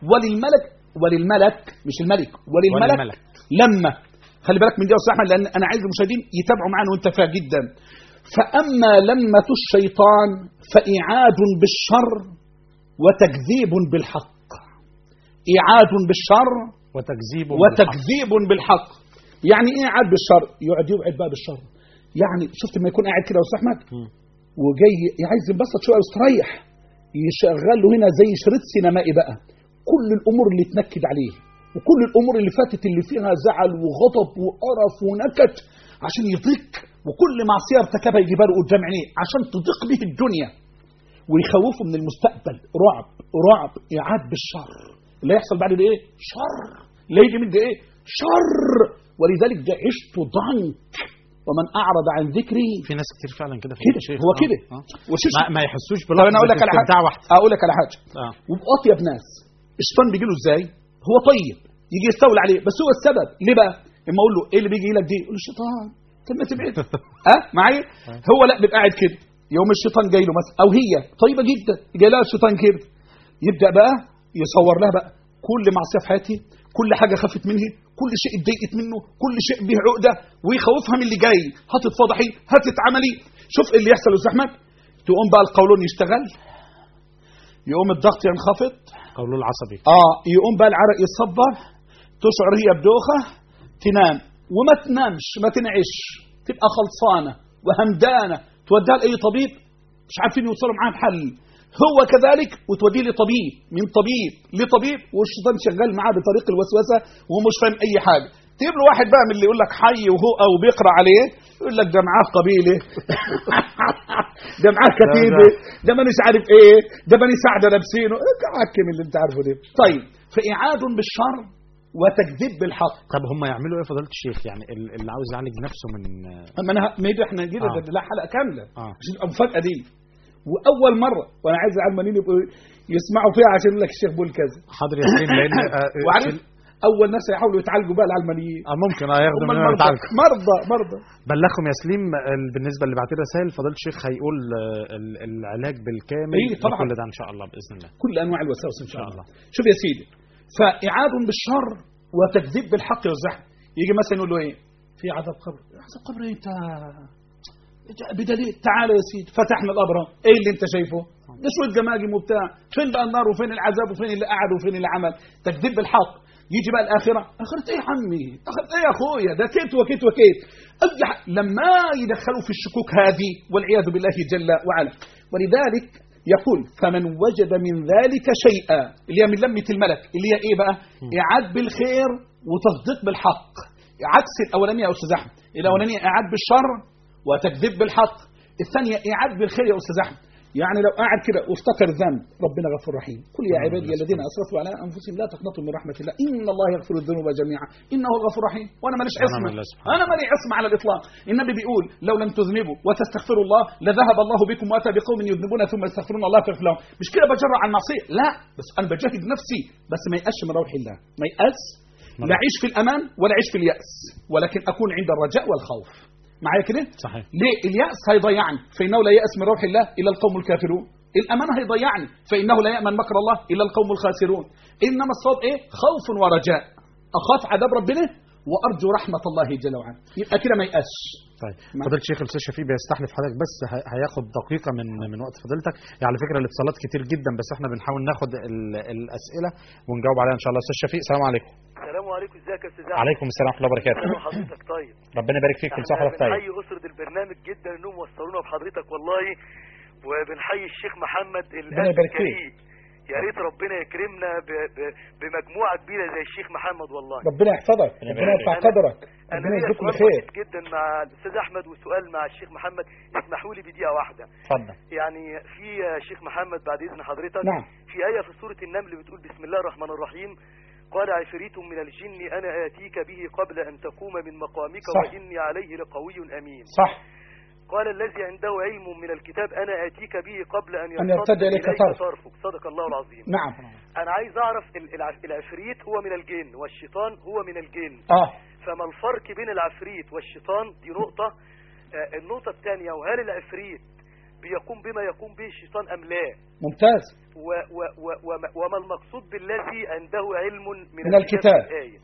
وللملك مش الملك، وللملك لمة. خلي بالك من دي يا أستاذ أحمد، لأن أنا عايز المشاهدين يتابعوا معنا وانتفاع جدا. فأما لمة الشيطان فإعاد بالشر وتكذيب بالحق. إعاد بالشر وتكذيب بالحق. يعني إيه إعاد بالشر؟ يقعد يوعد بقى بالشر. يعني شفت ما يكون قاعد كده يا أستاذ أحمد وجاي عايز ينبسط شوية ويستريح، يشغل له هنا زي شريط سينمائي بقى كل الأمور اللي تنكد عليه وكل الأمور اللي فاتت اللي فيها زعل وغضب وقرف ونكد عشان يضيق، وكل معصية ارتكبها يجيبها له قدام عينيه عشان تضيق به الدنيا ويخوفه من المستقبل. رعب إعاد بالشر. اللي يحصل بعد ده إيه؟ شر. اللي يجي من ده إيه؟ شر. ولذلك ده عشت ضنك ومن أعرض عن ذكري. في ناس كتير فعلا كده هو كده ما يحسوش بلحظة. أنا أقول لك على حاجة وبأطيب ناس الشيطان بيجي له إزاي؟ هو طيب يجي يستولى عليه، بس هو السبب ليه بقى؟ اما اقول له ايه اللي بيجي لك دي؟ يقول له الشيطان. طب ما تبعد معايا. هو لا بيبقى قاعد كده، يوم الشيطان جاي له مثلا او هي طيبه جدا جاي لها الشيطان كده، يبدا بقى يصور لها بقى كل معصيه في حياتي، كل حاجه خافت منها، كل شيء اتضايقت منه، كل شيء به عقده، ويخوفها من اللي جاي. هتتفضحي، هتتعملي. شوف اللي يحصل يا استاذ احمد، تقوم بقى القولون يشتغل، يقوم الضغط ينخفض، قولون العصبي يقوم بقى العرق يتصبر، تشعر هي بدوخة، تنام وما تنامش ما تنعش، تبقى خلصانة وهمدانة، توديها لأي طبيب مش عارفين يوصلوا معاه بحل. هو كذلك وتوديه لطبيب، من طبيب لطبيب، والشيطان شغال معاه بطريق الوسوسة وهو مش فاهم أي حاجة. تجيب له واحد بقى من اللي يقول لك حي وهو أو بيقرأ عليه، يقول لك ده معاه قبيلة ده معاه كتيبة، ده مانيش عارف ايه، ده ماني ساعدة لابسينه، عكم اللي انت عارفه ده. طيب فإعاد بالشر وتكذيب بالحق. طب هم يعملوا ايه فضيلة الشيخ؟ يعني اللي عاوز يعالج نفسه من ما يجي احنا كده لا حلقة كاملة عشان تبقى مفاجأة دي. واول مرة وانا عايز العلمانيين يبقوا يسمعوا فيها عشان يقول لك الشيخ بيقول كذا. حاضر يا سيدي. لان وعارف اول ناس يحاولوا يتعالجوا بقى العلمانيين ممكن ياخدوا منهم مرضى. بلغهم يا سليم بالنسبه اللي بعت رسائل فضيلة الشيخ هيقول العلاج بالكامل كل ده ان شاء الله باذن الله، كل انواع الوساوس ان شاء الله. شوف يا سيدي، فإعاد بالشر وتكذيب بالحق يوزعها. يجي مثلا يقول له ايه؟ في عذاب قبر. عذاب قبر انت بدليل؟ تعال يا سيدي فتحنا القبر، ايه اللي انت شايفه؟ ده شويه جماجم وبتاع، فين بقى النار وفين العذاب وفين اللي قعد وفين اللي عمل؟ تكذيب بالحق. يجي بقى الآخرة، آخرة ايه يا عمي؟ آخرة ايه يا اخويا؟ ده كيت وكيت وكيت. لما يدخلوا في الشكوك هذه والعياذ بالله جل وعلا. ولذلك يقول فمن وجد من ذلك شيئا، اللي هي من لمة الملك، اللي هي ايه بقى؟ إعاد بالخير وتصديق بالحق. عكس الأولانية يا أستاذ أحمد، الأولانية إعاد بالشر وتكذيب بالحق، الثانية إعاد بالخير يا أستاذ أحمد. يعني لو قاعد كده وافتكر ذنب، ربنا غفور رحيم. قل يا عبادي الذين أسرفوا على أنفسهم لا تقنطوا من رحمة الله إن الله يغفر الذنوب جميعا إنه الغفور الرحيم. وأنا ماليش عصمة، أنا مالي عصمة على الإطلاق. النبي بيقول لو لم تذنبوا وتستغفروا الله لذهب الله بكم وأتى بقوم يذنبون ثم يستغفرون الله فيغفر لهم. مش كده بجرع عن معصية، لا، بس أنا بجاهد نفسي، بس ما يقاش من روح الله، ما يقاس، لا أعيش في الأمان ولا أعيش في اليأس، ولكن أكون عند الرجاء والخوف. معايا كده؟ صحيح. ليه؟ اليأس هيضيعني، فإنه لا يأس من روح الله إلا القوم الكافرون. الأمان هيضيعني، فإنه لا يأمن مكر الله إلا القوم الخاسرون. إنما الصواب إيه؟ خوف ورجاء. أخاف عذاب ربنا وارجو رحمه الله جل وعلا. يبقى كده ما يقاش. طيب فضيلة الشيخ الاستاذ شفيق بيستحلف حضرتك بس هياخد دقيقه من وقت فضيلتك. يعني على فكره الاتصالات كتير جدا بس احنا بنحاول ناخد الاسئله ونجاوب عليها ان شاء الله. استاذ شفيق السلام عليكم. السلام عليكم، ازيك يا استاذ؟ عليكم السلام ورحمه الله وبركاته. حضرتك طيب؟ ربنا يبارك فيك، كل سنه وحضرتك طيب. بنحيي اسره البرنامج جدا انهم وصلونا بحضرتك والله، وبنحيي الشيخ محمد الكريم. يا ريت ربنا يكرمنا بمجموعه كبيره زي الشيخ محمد والله. ربنا يحفظك، ربنا يرفع قدرك، ربنا يجزيك كل خير. جدا مع الاستاذ احمد وسؤال مع الشيخ محمد، اسمحوا لي بدقيقه واحده. اتفضل. يعني في شيخ محمد بعد اذن حضرتك، نعم. في ايه في سوره النمل بتقول بسم الله الرحمن الرحيم: قال عفريت من الجن انا اتيك به قبل ان تقوم من مقامك واني عليه لقوي امين. صح. قال الذي عنده علم من الكتاب انا اتيك به قبل ان يرتد اليك طرفك. صدق الله العظيم. نعم. انا عايز اعرف العفريت هو من الجن والشيطان هو من الجن. فما الفرق بين العفريت والشيطان؟ دي نقطة. النقطة الثانية، وهل العفريت بيقوم بما يقوم به الشيطان ام لا؟ ممتاز. وما المقصود بالذي عنده علم من الكتاب؟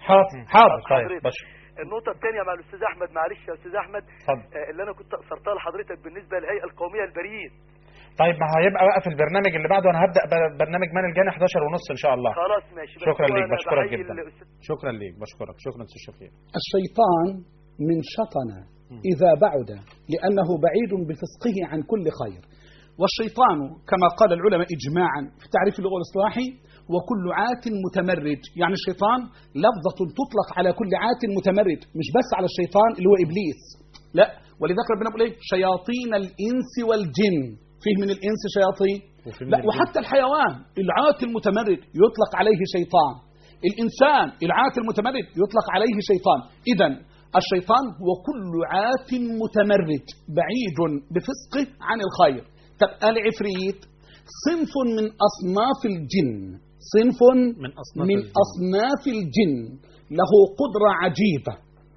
حاضر. طيب. النقطة الثانية مع الأستاذ أحمد، معلش يا أستاذ أحمد، اللي أنا كنت أثرتها لحضرتك بالنسبة للهيئة القومية البريد. طيب ما هيبقى بقى في البرنامج اللي بعده، أنا هبدأ برنامج مان الجاني 11:30 إن شاء الله. خلاص ماشي. شكرا ليك، بشكرك جدا. شكرا ليك، بشكرك. شكرا أستاذ شفيق. الشيطان من شطن إذا بعد لأنه بعيد بفسقه عن كل خير. والشيطان كما قال العلماء إجماعا في تعريف اللغة الاصطلاحي وكل عات متمرد. يعني الشيطان لفظة تطلق على كل عات متمرد، مش بس على الشيطان اللي هو إبليس، لا. ولذلك ربنا بيقول ايه؟ شياطين الإنس والجن. فيه من الإنس شياطين، لا، وحتى الحيوان العات المتمرد يطلق عليه شيطان. الإنسان العات المتمرد يطلق عليه شيطان. إذن الشيطان هو كل عات متمرد بعيد بفسقه عن الخير. طب العفريت صنف من أصناف الجن، صنف من أصناف الجن له قدرة عجيبة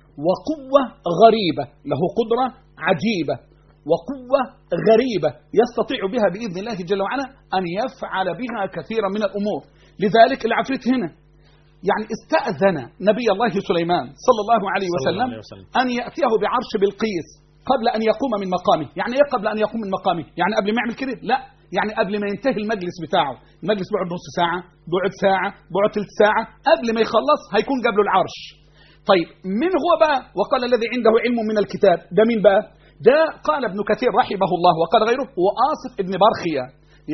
وقوة غريبة، له قدرة عجيبة وقوة غريبة يستطيع بها بإذن الله جل وعلا أن يفعل بها كثيرا من الأمور. لذلك العفريت هنا يعني استأذن نبي الله سليمان صلى الله عليه وسلم أن يأتيه بعرش بلقيس قبل أن يقوم من مقامه. يعني إيه قبل أن يقوم من مقامه؟ يعني قبل ما يعمل كده؟ لا، يعني قبل ما ينتهي المجلس بتاعه. المجلس بيقعد نص ساعة، بيقعد ساعة، بيقعد ثلث ساعة، قبل ما يخلص هيكون جاب له العرش. طيب من هو بقى؟ وقال الذي عنده علم من الكتاب. ده مين بقى؟ ده قال ابن كثير رحمه الله وقال غيره هو آصف ابن برخية،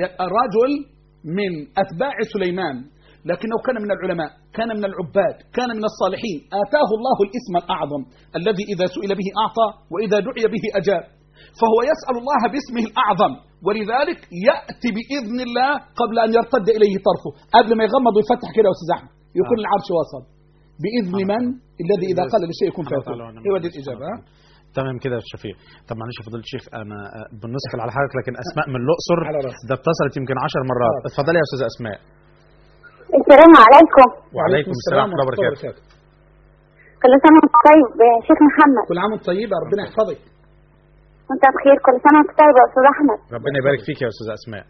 رجل من أتباع سليمان، لكنه كان من العلماء، كان من العباد، كان من الصالحين. آتاه الله الاسم الأعظم الذي إذا سئل به أعطى وإذا دعي به أجاب. فهو يسأل الله باسمه الأعظم، ولذلك يأتي بإذن الله قبل أن يرتد إليه طرفه. قبل ما يغمض ويفتح كده أستاذ أحمد يكون العرش وصل بإذن من؟ الذي إذا قال لشيء يكون فيكون. هو دي الإجابة. تمام كده يا شفيق. طب معلش يا فضيلة الشيخ، انا بنسخل على حضرتك لكن اسماء من الاقصر ده اتصلت يمكن 10 مرات. اتفضلي يا استاذه اسماء. السلام عليكم. وعليكم السلام ورحمه الله وبركاته. كل سنه وانت طيب يا شيخ محمد. كل عام وانت طيبه، ربنا يحفظك. وانت بخير. كل سنه وانت طيب يا استاذ احمد. ربنا يبارك فيك يا استاذه اسماء.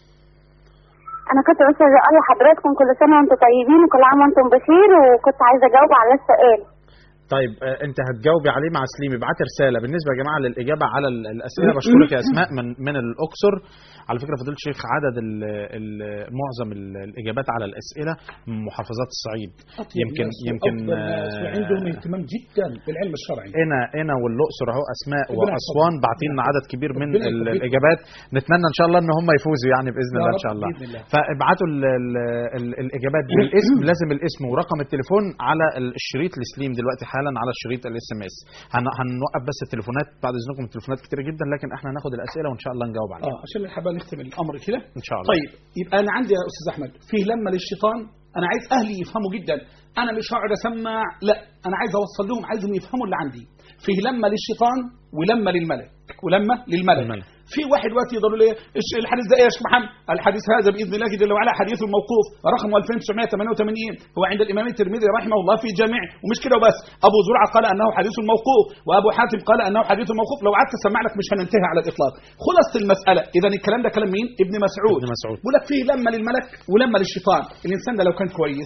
انا كنت بس اقول لحضراتكم كل سنه وانتم طيبين وكل عام وانتم بخير، وكنت عايزه اجاوب على السؤال. طيب انت هتجاوبي عليه مع سليم. ابعتي رساله بالنسبه يا جماعه للاجابه على الاسئله. بشكرك يا اسماء من الاقصر. على فكره فضيله الشيخ عدد معظم الاجابات على الاسئله من محافظات الصعيد. يمكن عندهم اهتمام جدا بالعلم الشرعي. انا والاقصر اهو، اسماء واسوان باعطين عدد كبير من الاجابات. نتمنى ان شاء الله ان هم يفوزوا يعني باذن الله ان شاء الله. فابعتوا الاجابات بالاسم، لازم الاسم ورقم التليفون على الشريط لسليم دلوقتي حالا على الشريط SMS. هنوقف بس التليفونات بعد اذنكم، التليفونات كتير جدا، لكن احنا هناخد الاسئله وان شاء الله نجاوب عليها. عشان الحبايب نختم الامر كده ان شاء الله. طيب يبقى انا عندي يا استاذ احمد فيه لمه للشيطان. انا عايز اهلي يفهموا جدا، انا مش هقعد اسمع، لا، انا عايز اوصل لهم، عايزهم يفهموا اللي عندي. فيه لمه للشيطان ولمه للملك ولمه للملك. في واحد وقت يقولوا لي الحديث ده ايه يا شيخ محمد؟ الحديث هذا باذن الله جل وعلا حديث موقوف رقم 2988 هو عند الامام الترمذي رحمه الله في جامعه. ومش كده وبس، ابو زرعه قال انه حديث موقوف، وابو حاتم قال انه حديث موقوف. لو قعدت اسمع لك مش هننتهي على الاطلاق. خلاصه المساله اذا الكلام ده كلام مين؟ ابن مسعود. بيقول لك فيه لمه للملك ولمه للشيطان. الانسان ده لو كان كويس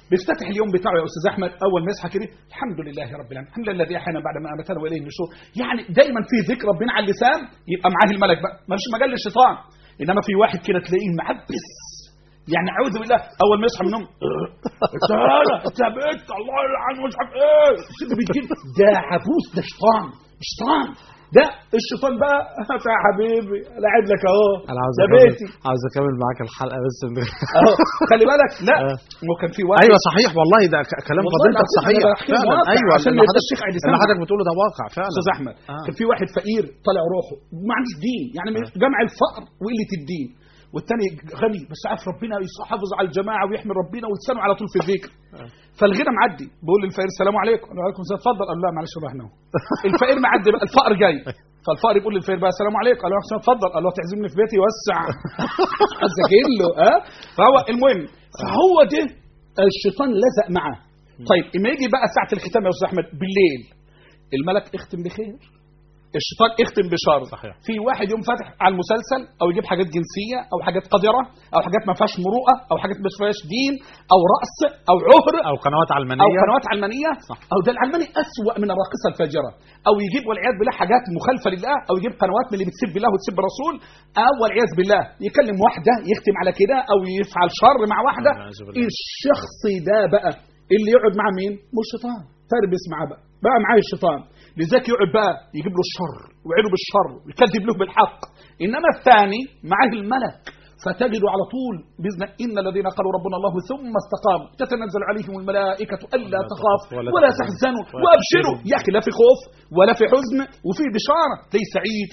بيفتتح اليوم بتاعه يا استاذ احمد اول ما يصحى كده الحمد لله رب العالمين، الحمد لله الذي احيانا بعد ما اماتنا واليه النشور. يعني دايما في ذكر ربنا على اللسان، يبقى معاه الملك بقى، مالوش مجال للشيطان. انما في واحد كده تلاقيه معبس، يعني اعوذ بالله اول ما يصحى من النوم تعالى ثابت الله يلعن مش عارف ايه سيدي بتجيب ده عبوس، ده شيطان ده الشيطان بقى. يا حبيبي لاعب لك اهو، ده بيتي. عاوز اكمل معاك الحلقه بس اهو خلي بالك. لا هو كان في واحد، ايوه صحيح والله، ده كلام فضيلتك صحيح فعلا. ايوه عشان الشيخ عيد اللي حضرتك بتقوله ده واقع فعلا استاذ احمد. كان في واحد فقير طالع روحه ما عندوش دين، يعني جمع الفقر وقله الدين، والثاني غني بس عارف ربنا يحافظ على الجماعه ويحمي ربنا ولسانه على طول في الذكر. فالغنى معدي بيقول للفقير السلام عليكم، وعليكم السلام اتفضل. قال لا معلش رحنا. الفقير معدي بقى، الفقر جاي، فالفقر يقول للفقير بقى السلام عليكم، قال له اتفضل. قال له تعزمني في بيتي يوسع ازكين له. فهو المهم، فهو ده الشيطان لزق معاه. طيب اما يجي بقى ساعه الختام يا استاذ احمد بالليل، الملك اختم بخير، الشيطان اختم بشر. صحيح. في واحد يوم فاتح على المسلسل او يجيب حاجات جنسيه او حاجات قذره او حاجات ما فيهاش مروءه او حاجات ما فيهاش دين او رأس او عهر او قنوات علمانيه صح. او ده العلماني اسوأ من الراقصه الفاجره، او يجيب والعياذ بالله حاجات مخالفه لله، او يجيب قنوات من اللي بتسب الله وتسب الرسول، او والعياذ بالله يكلم واحده يختم على كده او يفعل شر مع واحده. الشخص ده بقى اللي يقعد مع مين؟ مش شيطان تربس معاه بقى معاه الشيطان، لذلك يقعد بقى يجيب له الشر ويعينه بالشر ويكذب له بالحق. انما الثاني معاه الملك، فتجد على طول باذن ان الذين قالوا ربنا الله ثم استقاموا تتنزل عليهم الملائكه الا تخافوا ولا تحزنوا وابشروا. يا اخي لا في خوف ولا في حزن، وفي بشاره، تلاقيه سعيد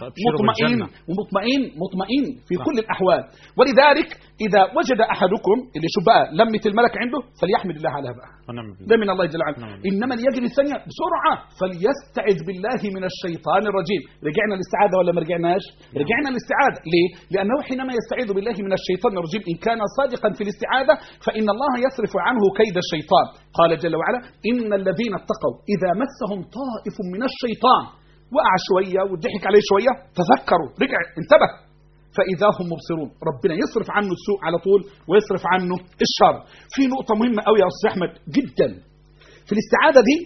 مطمئن في كل الاحوال. ولذلك اذا وجد احدكم اللي شو بقى لمه الملك عنده فليحمد الله عليها بقى، ده من الله جل وعلا. انما يجري الثانيه بسرعه فليستعذ بالله من الشيطان الرجيم. رجعنا الاستعاذه ولا ما رجعناش؟ رجعنا الاستعاذه. ليه؟ لانه حينما يستعيذ بالله من الشيطان الرجيم إن كان صادقا في الاستعاذة فإن الله يصرف عنه كيد الشيطان. قال جل وعلا إن الذين اتقوا إذا مسهم طائف من الشيطان وقع شوية وضحك عليه شوية تذكروا رجع انتبه فإذا هم مبصرون. ربنا يصرف عنه السوء على طول ويصرف عنه الشر. في نقطة مهمة قوي يا أستاذ أحمد جدا في الاستعاذة دي،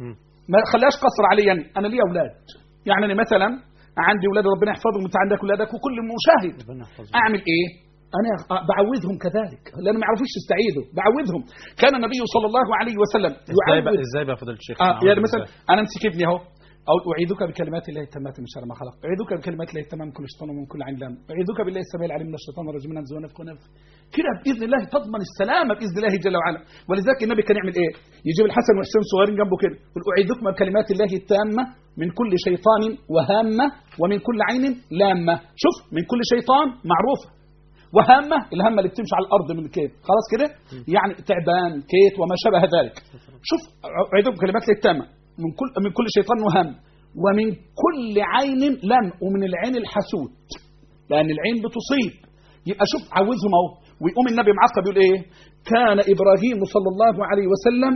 ما خلاش قصر عليا. أنا لي أولاد، يعني أنا مثلا عندي اولاد ربنا يحفظهم، انت عندك اولادك وكل مشاهد، اعمل ايه؟ انا بعوذهم كذلك لان ما يعرفوش يستعيذوا، بعوذهم. كان النبي صلى الله عليه وسلم ازاي بقى فضيله الشيخ؟ يعني مثلا انا امسك ابني اهو، او اعيذك بكلمات الله التامات من شر ما خلق، اعيذك بكلمات الله التامات من كل شيطان ومن كل عين لام، اعيذك بالله السميع العليم من الشيطان الرجيم من همزه ونفخه ونفثه. كده باذن الله تضمن السلامه باذن الله جل وعلا. ولذلك النبي كان يعمل ايه؟ يجيب الحسن والحسين صغيرين جنبه كده يقول اعيذكم بكلمات الله التامه من كل شيطان وهامه ومن كل عين لامه. شوف من كل شيطان معروفه، وهامه الهمه اللي بتمشي على الارض من الكيت، خلاص كده يعني تعبان كيت وما شابه ذلك. شوف اعيذكم بكلمات الله التامه من كل شيطان وهام ومن كل عين لام، ومن العين الحسود لان العين بتصيب. يبقى شوف عوزهم اهو. ويقوم النبي معقب يقول ايه؟ كان ابراهيم صلى الله عليه وسلم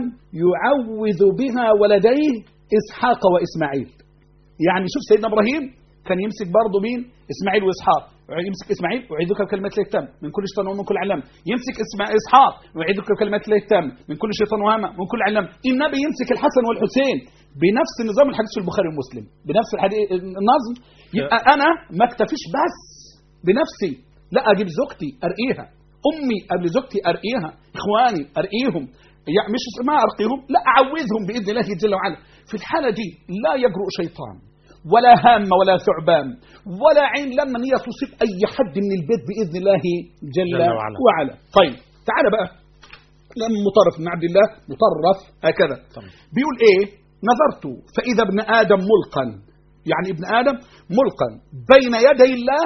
يعوذ بها ولديه اسحاق واسماعيل. يعني شوف سيدنا ابراهيم كان يمسك برضه مين؟ اسماعيل واسحاق. يمسك اسماعيل ويعيذك بكلمات الله التامه من كل شيطان ومن كل علام، يمسك اسحاق ويعيذك بكلمات الله التامه من كل شيطان وهامه من كل علام. النبي يمسك الحسن والحسين بنفس النظام الحديث في البخاري ومسلم، بنفس النظم. يبقى انا ما اكتفيش بس بنفسي، لا اجيب زوجتي ارقيها، امي قبل زوجتي ارقيها، اخواني ارقيهم، يعني مش ما ارقيهم، لا اعوذهم باذن الله جل وعلا. في الحاله دي لا يجرؤ شيطان ولا هامه ولا ثعبان ولا عين لما هي تصيب اي حد من البيت باذن الله جل وعلا. طيب تعال بقى لما مطرف بن عبد الله مطرف هكذا بيقول ايه؟ نظرت فاذا ابن ادم ملقا، يعني ابن ادم ملقا بين يدي الله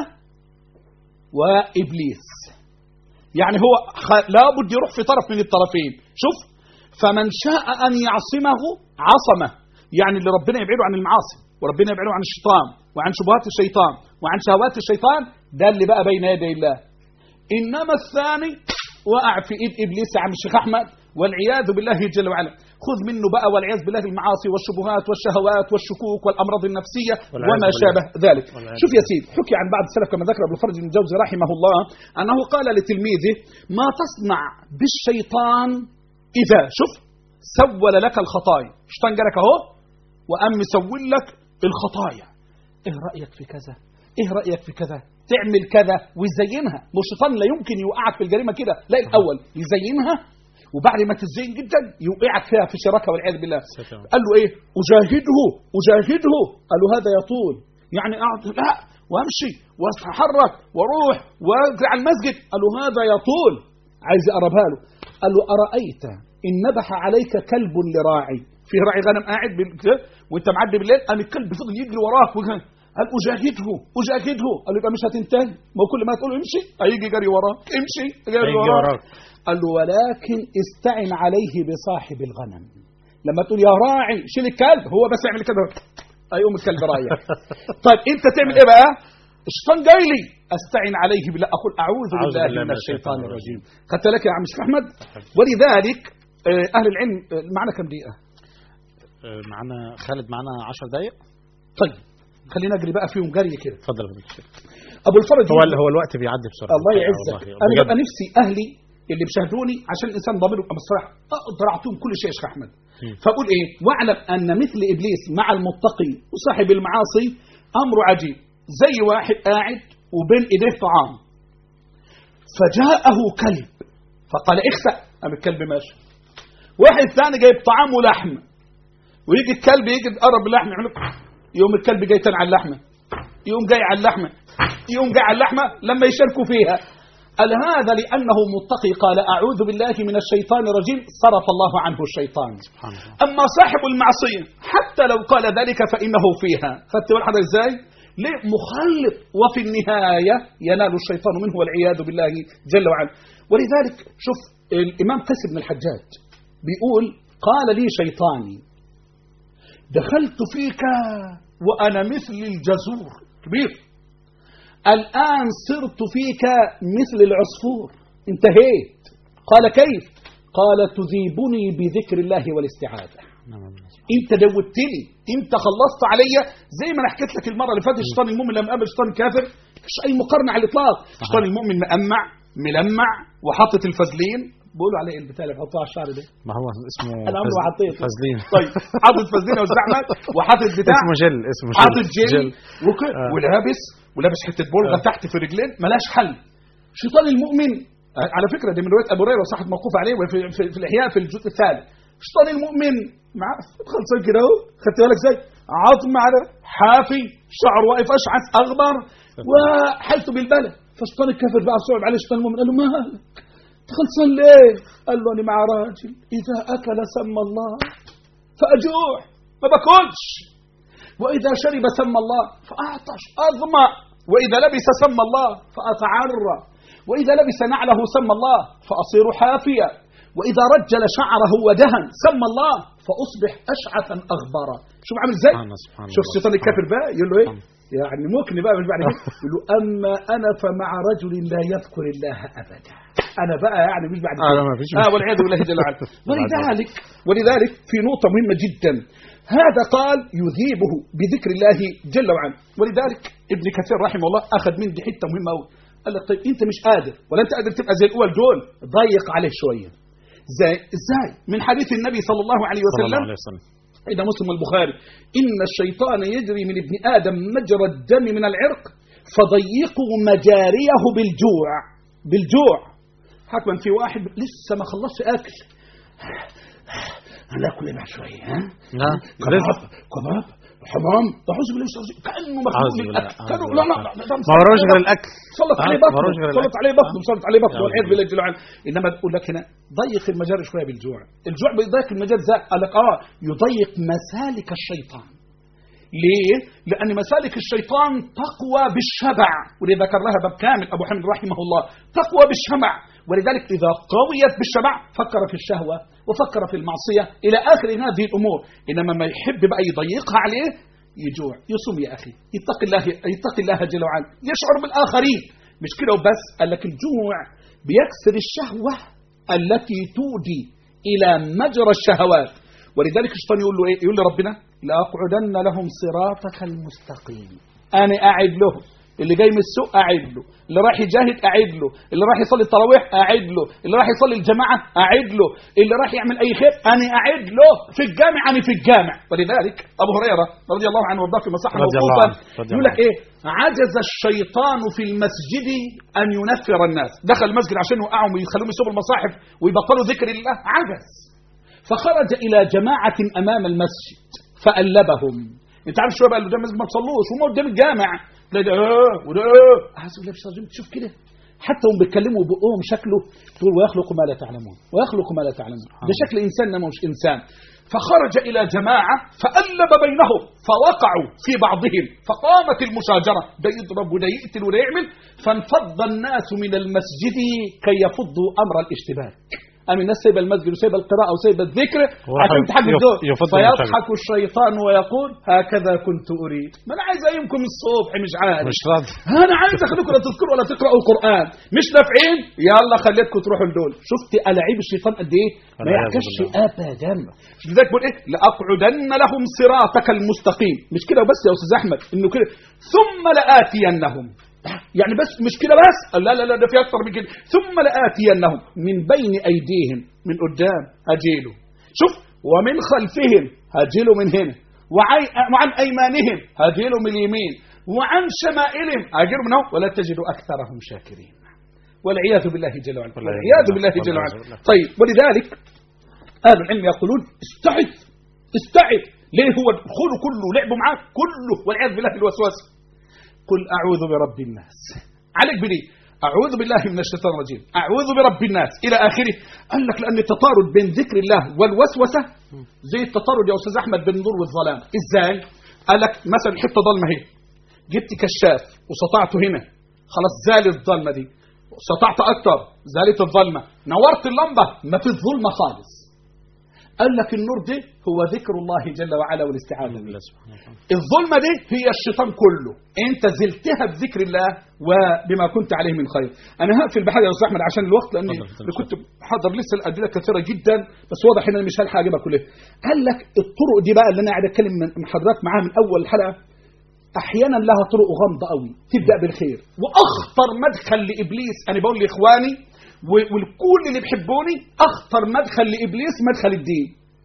وابليس، يعني هو لابد يروح في طرف من الطرفين. شوف فمن شاء ان يعصمه عصمه، يعني اللي ربنا يبعده عن المعاصي وربنا يبعده عن الشيطان وعن شبهات الشيطان وعن شهوات الشيطان، ده اللي بقى بين يدي الله. انما الثاني وقع في ايد ابليس يا عم الشيخ احمد والعياذ بالله جل وعلا. خذ منه بقى والعياذ بالله المعاصي والشبهات والشهوات والشكوك والامراض النفسيه وما شابه ذلك. شوف يا سيدي، حكي عن بعض السلف كما ذكر ابن الفرج بن الجوزي رحمه الله انه قال لتلميذه: ما تصنع بالشيطان إذا شوف سول لك الخطايا، الشيطان جالك أهو وقام مسول لك الخطايا، إيه رأيك في كذا؟ إيه رأيك في كذا؟ تعمل كذا ويزينها. مش الشيطان لا يمكن يوقعك في الجريمة كده، لا، الأول يزينها وبعد ما تزين جدا يوقعك فيها في الشراكة والعياذ بالله. قال له إيه؟ أجاهده. قال له هذا يطول، يعني أقعد لا وامشي واتحرك واروح واجري على المسجد. قال له هذا يطول، عايز يقربها له. قال له أرأيت إن نبح عليك كلب لراعي، في راعي غنم قاعد وانت معدي بالليل، قام الكلب فضل يجري وراك قال أجاهده. قال له يبقى مش هتنتهي، ما هو كل ما تقول امشي هيجي جري وراك، امشي جري وراك. قال له ولكن استعن عليه بصاحب الغنم. لما تقول يا راعي شيل الكلب، هو بس يعمل كده هيقوم الكلب رايح. طيب انت تعمل ايه بقى؟ الشيطان جاي لي، استعن عليه بالله، اقول اعوذ بالله من الشيطان الرجيم. خدت لك يا عم الشيخ احمد؟ ولذلك اهل العلم معنا كم دقيقه؟ معنا خالد، معنا 10 دقائق. طيب خلينا نجري بقى فيهم جري كده. اتفضل يا فندم. ابو الفرج هو الوقت بيعدي بسرعه. الله يعزك. انا ببقى نفسي اهلي اللي بيشاهدوني عشان الانسان ضامن يبقى بصراحه اقدر اعطيهم كل شيء يا شيخ احمد. فاقول ايه؟ واعلم ان مثل ابليس مع المتقي وصاحب المعاصي امره عجيب. زي واحد قاعد وبين ايديه طعام فجاءه كلب فقال اخسأ، قام الكلب ماشي. واحد ثاني جايب طعام ولحم، ويجي الكلب يجي يقرب اللحم يوم الكلب جاي تاني على اللحمه، يوم جاي على اللحمه، يوم جاي على اللحمه، لما يشاركوا فيها. قال هذا لأنه متقي، قال أعوذ بالله من الشيطان الرجيم، صرف الله عنه الشيطان. أما صاحب المعصية حتى لو قال ذلك فإنه فيها. خدت بالك ازاي؟ ليه؟ مخلط، وفي النهاية ينال الشيطان منه والعياذ بالله جل وعلا. ولذلك شوف الإمام قيس بن الحجاج بيقول قال لي شيطاني دخلت فيك وأنا مثل الجزور كبير، الآن صرت فيك مثل العصفور، انتهيت. قال كيف؟ قال تذيبني بذكر الله والاستعاذة. انت دوبتني، انت خلصت عليا. زي ما انا حكيت لك المره اللي فاتت، الشيطان المؤمن لما قابل الشيطان الكافر مفيش اي مقارنه على الاطلاق. الشيطان المؤمن ملمع وحاطط الفازلين، بيقولوا عليه البتاع اللي بيحطوه على الشعر ده، ما هو اسمه انا عمري حطيته فازلين. طيب حاطط فازلين يا استاذ احمد، وحاطط بتاع اسمه جل، حاطط جل ولابس حته بولغه تحت في رجلين ملاش حل. الشيطان المؤمن على فكره دي من روايه ابو هريره وصحت موقوف عليه في الاحياء في الجزء الثالث. الشيطان المؤمن مع خلصان كده اهو، خدت بالك ازاي؟ عظم على حافي، شعر واقف اشعث اغبر وحالته بالبلد. فالشيطان الكافر بقى صعب عليه الشيطان المؤمن، قال له مالك خلصان ليه؟ قال له انا مع راجل اذا اكل سمى الله فاجوع ما باكلش، واذا شرب سمى الله فاعطش اظمأ، واذا لبس سمى الله فاتعرى، واذا لبس نعله سمى الله فاصير حافيا، واذا رجل شعره ودهن سمى الله فاصبح اشعثا اغبرا. شوف عامل ازاي؟ شوف الشيطان الكافر بقى يقول له ايه؟ يعني ممكن بقى مش بعد كده يقول له اما انا فمع رجل لا يذكر الله ابدا. انا بقى يعني مش بعد كده والعياذ بالله جل وعلا. ولذلك في نقطه مهمه جدا، هذا قال يذيبه بذكر الله جل وعلا. ولذلك ابن كثير رحمه الله اخذ من دي حته مهمه قوي، قال لك طيب انت مش قادر ولا انت قادر تبقى زي الاول دول، ضيق عليه شويه. ازاي؟ من حديث النبي صلى الله عليه وسلم عند مسلم والبخاري، إن الشيطان يجري من ابن آدم مجرى الدم من العرق فضيقوا مجاريه بالجوع. حتما في واحد لسه ما خلصش أكل، هناكل ايه بعد شويه؟ ها؟ كباب حمام، تعوذ بالله كانه مخلوق للاكل. لا ما وراش غير الاكل، سلط عليه بطنه والعياذ بالله جل وعلا. انما بقول لك هنا ضيق المجال شويه بالجوع. الجوع بيضيق المجال ازاي؟ قال لك يضيق مسالك الشيطان. ليه؟ لأن مسالك الشيطان تقوى بالشبع، ولذا ذكر لها باب كامل أبو حامد رحمه الله، تقوى بالشبع. ولذلك إذا قويت بالشبع فكر في الشهوة وفكر في المعصية إلى آخر هذه الأمور. إنما ما يحب بقى يضيقها عليه يجوع، يصوم يا أخي، يتقي الله جل وعلا، يشعر بالآخرين. مش كده وبس، قال لك الجوع بيكسر الشهوة التي تودي إلى مجرى الشهوات. ولذلك الشيطان يقول له إيه؟ يقول لربنا لأقعدن لهم صراطك المستقيم. أنا أعد لهم اللي جاي من السوق قاعد له، اللي رايح يجاهد قاعد له، اللي رايح يصلي التراويح قاعد له، اللي رايح يصلي الجماعه قاعد له، اللي رايح يعمل اي خير انا قاعد له، في الجامع انا في الجامع. ولذلك ابو هريره رضي الله عنه وارضاه في مصحف موقوفا يقول لك ايه؟ عجز الشيطان في المسجد ان ينفر الناس. دخل المسجد عشان يوقعهم ويخلوهم يسيبوا المصاحف ويبطلوا ذكر الله، عجز. فخرج الى جماعه امام المسجد فقلبهم. انت عارف شويه بقى اللي قدام المسجد ما تصلوش وهم قدام الجامع، لا ده وده عايز اقول لك تشوف كده حتى هم بيتكلموا بقهم شكله تقول ويخلق ما لا تعلمون، ويخلق ما لا تعلمون. ده شكل انسان انما مش انسان. فخرج الى جماعه فقلب بينهم فوقعوا في بعضهم فقامت المشاجره، ده يضرب وده يقتل وده يعمل، فانفض الناس من المسجد كي يفضوا امر الاشتباك. أم الناس سيب المسجد وسيب القراءة وسيب الذكر عشان تحقق الدور. فيضحك الشيطان ويقول هكذا كنت أريد. ما أنا عايز أيمكم الصبح مش عارف، مش راضي، أنا عايز أخليكم لا تذكروا ولا تقرأوا القرآن، مش نافعين، يلا خليتكم تروحوا لدول. شفت ألاعيب الشيطان قد إيه؟ ما يعكسش أبدا. لذلك بقول إيه؟ لأقعدن لهم صراطك المستقيم. مش كده بس يا أستاذ أحمد، إنه كده ثم لآتينهم، يعني بس مش كده بس، لا لا لا ده في اكتر من كده. ثم لآتينهم من بين ايديهم، من قدام هجيله، شوف، ومن خلفهم هجيله من هنا، وعن ايمانهم هجيله من اليمين، وعن شمائلهم هجيله من هنا، ولا تجد اكثرهم شاكرين. والعياذ بالله جل وعلا، والعياذ بالله جل وعلا. طيب، ولذلك اهل العلم يقولون استعذ. ليه؟ هو الدخول كله لعبوا معاك كله، والعياذ بالله الوسواس. قل أعوذ برب الناس، عليك بدي أعوذ بالله من الشيطان الرجيم، أعوذ برب الناس إلى آخره. قال لك لأن التطارد بين ذكر الله والوسوسة زي التطارد يا أستاذ أحمد بين النور والظلام. إزاي؟ قال لك مثلا حتة ظلمة هي، جبت كشاف وسطعته هنا، خلاص زالت الظلمة دي، سطعت أكتر زالت الظلمة، نورت اللمبة ما في الظلمة خالص. قال لك النور ده هو ذكر الله جل وعلا والاستعاذة بالله. الظلمة دي هي الشيطان كله، انت زلتها بذكر الله وبما كنت عليه من خير. انا هقفل بحاجه يا استاذ احمد عشان الوقت، لاني كنت حاضر لسه الادله كثيره جدا، بس واضح ان انا مش هلحق اجيبها كلها. قال لك الطرق دي بقى اللي انا قاعد اتكلم من حضرتك معاها من اول الحلقه، احيانا لها طرق غامضه قوي تبدا بالخير. واخطر مدخل لابليس، انا بقول لاخواني والكل اللي بيحبوني، اخطر مدخل لابليس مدخل الدين.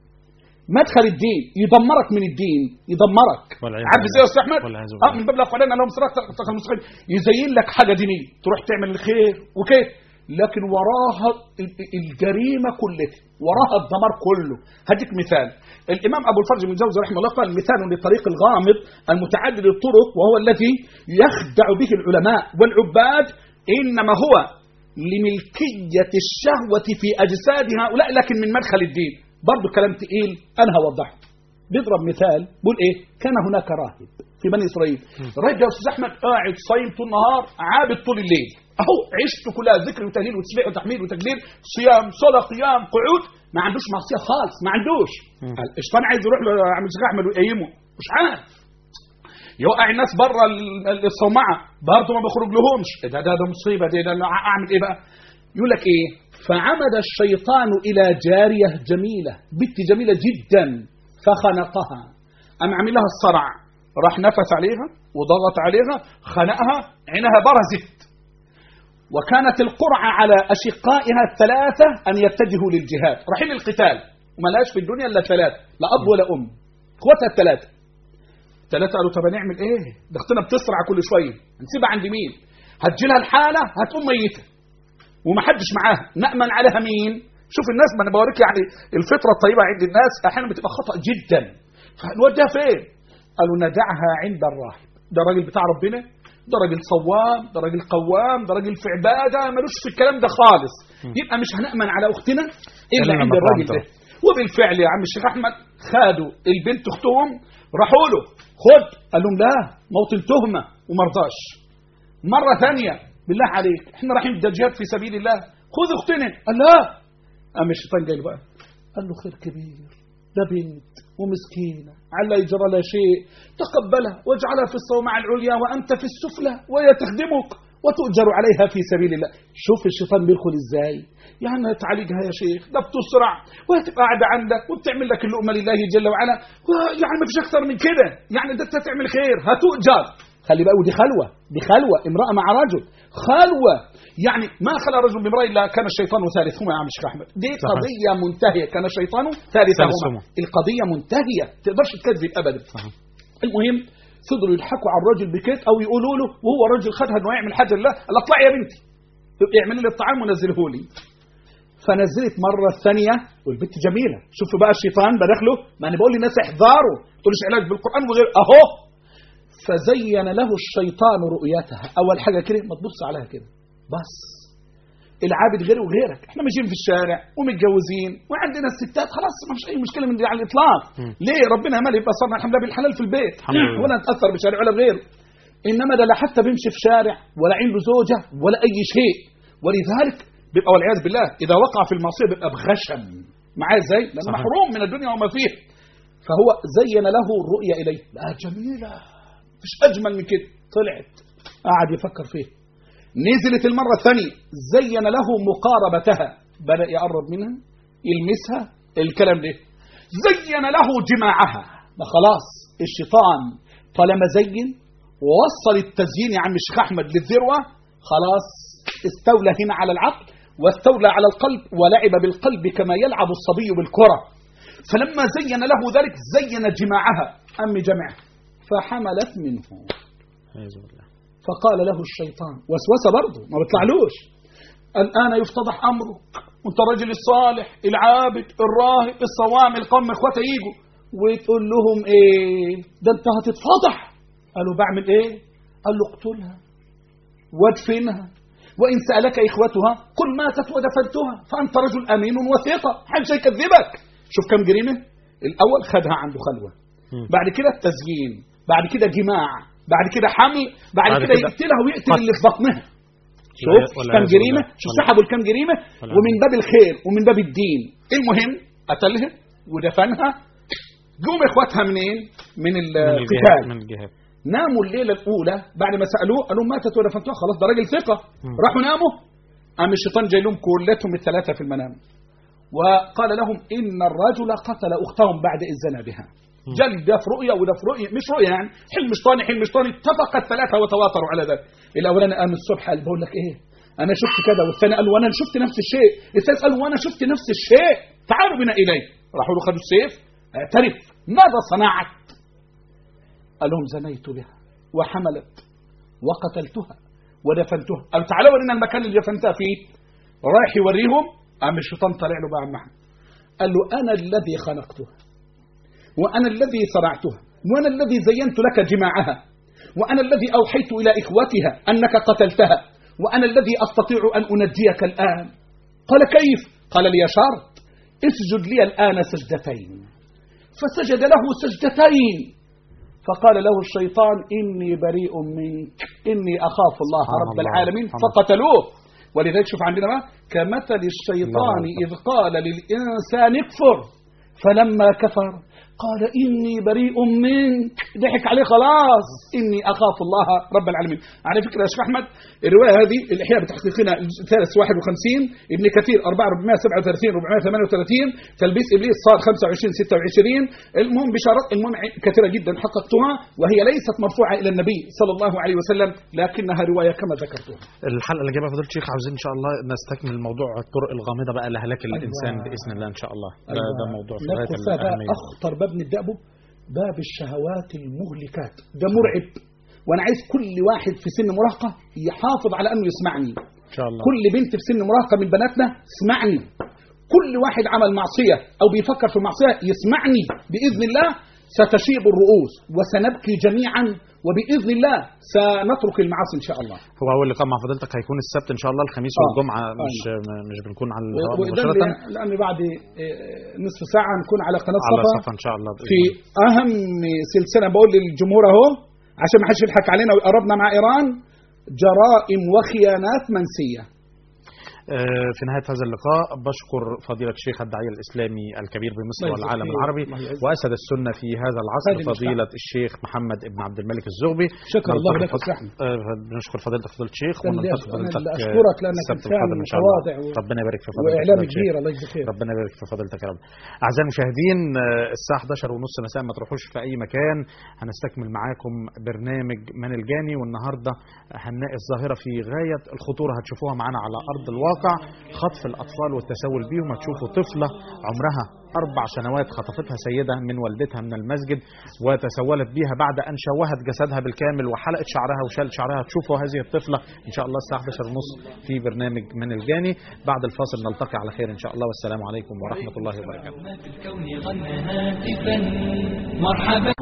مدخل الدين يدمرك من الدين، يدمرك. عارف ازاي يا استاذ احمد؟ من باب الاخوان لهم صراط المستقيم، يزين لك حاجه دينيه تروح تعمل الخير وكيف، لكن وراها الجريمه كلها، وراها الدمار كله. هديك مثال. الامام ابو الفرج بن جوزي رحمه الله قال مثال لطريق الغامض المتعدد الطرق، وهو الذي يخدع به العلماء والعباد، انما هو لملكيه الشهوه في اجساد هؤلاء، لكن من مدخل الدين. برضه كلام تقيل انا هوضحه. بيضرب مثال بيقول ايه؟ كان هناك راهب في بني اسرائيل. الراهب يا استاذ احمد قاعد صايم طول النهار، عابد طول الليل، اهو عيشته كلها ذكر وتهليل وتسبيح وتحميد وتكبير، صيام صلاه قيام قعود، ما عندوش معصيه خالص، ما عندوش. الشيطان عايز يروح له يا عم الشيخ احمد ويقيمه، مش عارف. يوقع الناس بره الصومعه برضه ما بيخرج لهمش. ده مصيبه، ده اعمل ايه بقى؟ يقول لك ايه؟ فعمد الشيطان إلى جارية جميلة، بنت جميلة جدا، فخنقها. أم عمل لها الصرع، راح نفس عليها وضغط عليها، خنقها، عينها برزت. وكانت القرعة على أشقائها الثلاثة أن يتجهوا للجهاد، رايحين القتال، وما لهاش في الدنيا إلا ثلاثة، لا أب ولا أم، اخواتها الثلاثة. قالوا طب نعمل إيه؟ ده اختنا بتسرع كل شوية، هنسيبها عند مين؟ هتجيلها الحالة هتقوم ميتة ومحدش معاها، نأمن عليها مين؟ شوف الناس، ما انا بوريك يعني الفطره الطيبه عند الناس احيانا بتبقى خطا جدا. فنوديها فين؟ قالوا ندعها عند الراهب، ده راجل بتاع ربنا، ده راجل صوام، ده راجل قوام، ده راجل في عباده، ملوش في الكلام ده خالص. يبقى مش هنأمن على اختنا الا عند الراجل ده. وبالفعل يا عم الشيخ احمد خدوا البنت اختهم، راحوا له خد، قال لهم لا، موطن تهمه وما رضاش. مره ثانيه بالله عليك احنا رايحين جهاد في سبيل الله، خذ اختنا. قال لا. قام الشيطان جاي بقى قال له خير كبير، ده بنت ومسكينه على يجرى لا شيء، تقبلها واجعلها في الصومعه العليا وانت في السفلى، وهي تخدمك وتؤجر عليها في سبيل الله. شوف الشيطان بيدخل ازاي، يعني تعالجها يا شيخ، ده بتسرع وهتبقى قاعده عندك وبتعمل لك اللقمه لله جل وعلا، يعني ما فيش اكثر من كده، يعني ده تعمل خير هتؤجر. خلي بقى، ودي خلوة، دي خلوة، امرأة مع رجل، خلوة، يعني ما خلى رجل بامرأة إلا كان الشيطان ثالثهما يا عم الشيخ أحمد. دي قضية منتهية، كان الشيطان ثالثهما، القضية منتهية، تقدرش تكذب أبدا. المهم فضلوا يضحكوا على الرجل بكيت أو يقولوا له، وهو رجل خدها إنه يعمل حاجة لله، قال اطلعي يا بنتي اعملي لي الطعام ونزله لي. فنزلت مرة ثانية والبنت جميلة، شوفوا بقى الشيطان بدخله، ما أنا بقول للناس احذروا، تقولش علاج بالقرآن وغير أهو. فزين له الشيطان رؤيتها. أول حاجة كده ما تبص عليها كده بس، العابد غيري وغيرك، احنا ماشيين في الشارع ومتجوزين وعندنا الستات، خلاص ما فيش اي مشكله من دي على الاطلاق. ليه؟ ربنا مالي يبقى صرنا الحمد لله بالحلال في البيت ولا نتاثر بشارع ولا بغيره. انما ده لا حتى بيمشي في شارع ولا عنده زوجه ولا اي شيء، ولذلك بيبقى والعياذ بالله اذا وقع في المعصيه بيبقى بغشم معاه ازاي؟ لانه محروم من الدنيا وما فيها. فهو زين له الرؤيا اليه، لا جميله مش اجمل من كده، طلعت قعد يفكر فيه. نزلت المرة الثانية زين له مقاربتها، بدأ يقرب منها يلمسها، الكلام ده زين له جماعها. ما خلاص الشيطان طالما زين ووصل التزيين يا عم الشيخ أحمد للذروة، خلاص استولى هنا على العقل واستولى على القلب ولعب بالقلب كما يلعب الصبي بالكرة. فلما زين له ذلك زين جماعها، أم جمعها فحملت منه. فقال له الشيطان وسوسه برضه ما بيطلعلوش، الآن يفتضح أمرك، وانت الرجل الصالح العابد الراهب الصوام القوم اخوته يجوا وتقول لهم ايه ده انت هتتفضح. قالوا بعمل ايه؟ قال له اقتلها وادفنها، وإن سألك إخوتها قل ماتت ودفنتها فأنت رجل أمين وثيقة، حدش هيكذبك. شوف كم جريمة. الأول خدها عنده خلوة، بعد كده التزيين، بعد كده جماع، بعد كده حمل، بعد كده يقتلها ويقتل اللي في بطنها. شوف كم جريمة، شوف سحبوا الكم جريمة، ومن باب الخير ومن باب الدين. المهم قتلها ودفنها. جم اخواتها منين؟ من القتال، من الجهاد. ناموا الليلة الأولى بعد ما سألوه قالوا ماتت ودفنتوها، خلاص ده راجل ثقة. راحوا ناموا، قام الشيطان جاي لهم كلتهم الثلاثة في المنام وقال لهم إن الرجل قتل أختهم بعد إذ زنى بها. جل ده في رؤية وده في رؤية، مش رؤية يعني حلم شيطاني، حلم شيطاني. اتفق الثلاثة وتواتروا على ذلك. الأولاني قام الصبح قال بقول لك إيه أنا شفت كذا، والثاني قال وأنا شفت نفس الشيء، الثالث قال وأنا شفت نفس الشيء، تعالوا بنا إليه. راحوا له خدوا السيف، اعترف ماذا صنعت؟ قال لهم زنيت بها وحملت وقتلتها ودفنتها. قال تعالوا ورينا المكان اللي دفنتها فيه. رايح يوريهم، قام الشيطان طلع له بقى معه قال له أنا الذي خلقتها وأنا الذي صنعتها وأنا الذي زينت لك جماعها وأنا الذي أوحيت إلى إخوتها أنك قتلتها وأنا الذي أستطيع أن أنجيك الآن. قال كيف؟ قال لي شرط، اسجد لي الآن سجدتين. فسجد له سجدتين. فقال له الشيطان إني بريء منك إني أخاف الله رب العالمين. فقتلوه. ولذلك شوف عندنا ما كمثل الشيطان إذ قال للإنسان اكفر فلما كفر قال إني بريء منك، ضحك عليه خلاص، إني أخاف الله رب العالمين. على فكرة يا شيخ أحمد الرواية هذه الإحياء بتحقيقنا 351 ابن كثير 437 438 تلبيس إبليس صار 25 26. المهم بشارات المهم كثيرة جدا حققتها، وهي ليست مرفوعة إلى النبي صلى الله عليه وسلم لكنها رواية كما ذكرتها. الحلقة اللي جايبها فضيلة الشيخ عاوزين إن شاء الله نستكمل الموضوع الطرق الغامضة بقى لهلاك الإنسان بإذن الله إن شاء الله. ده موضوع في غاية الأهمية. أخطر باب نبدأ به باب الشهوات المهلكات، ده مرعب. وانا عايز كل واحد في سن مراهقه يحافظ على انه يسمعني ان شاء الله. كل بنت في سن مراهقه من بناتنا اسمعني. كل واحد عمل معصيه او بيفكر في معصيه يسمعني. باذن الله ستشيب الرؤوس وسنبكي جميعا، وباذن الله سنترك المعاصي ان شاء الله. هو اول لقاء مع فضيلتك هيكون السبت ان شاء الله، الخميس والجمعه مش بنكون على الهواء مباشره، لان بعد نصف ساعه نكون على قناه صفا ان شاء الله في اهم سلسله. بقول للجمهور اهو عشان ما حدش يضحك علينا ويقربنا مع ايران، جرائم وخيانات منسيه. في نهاية هذا اللقاء بشكر فضيلة الشيخ الداعية الإسلامي الكبير بمصر والعالم العربي وأسد السنة في هذا العصر فضيلة الشيخ محمد ابن عبد الملك الزغبي. شكرا الله لك. بنشكر فضيلة الشيخ ونلتقي فضيلتك أشكرك لأنك فعلا متواضع ربنا يبارك في فضيلتك وإعلام كبير. الله يجزيك خير. ربنا يبارك في فضيلتك يا رب. أعزائي المشاهدين الساعة 11:30 مساء ما تروحوش في أي مكان، هنستكمل معاكم برنامج من الجاني، والنهارده هنلاقي الظاهرة في غاية الخطورة هتشوفوها معانا على أرض الواقع، خطف الأطفال والتسول بيهم. هتشوفوا طفلة عمرها 4 سنوات خطفتها سيدة من والدتها من المسجد وتسولت بها بعد أن شوهت جسدها بالكامل وحلقت شعرها وشالت شعرها. تشوفوا هذه الطفلة إن شاء الله الساعة 11:30 في برنامج من الجاني. بعد الفاصل نلتقي على خير إن شاء الله، والسلام عليكم ورحمة الله وبركاته. مرحبا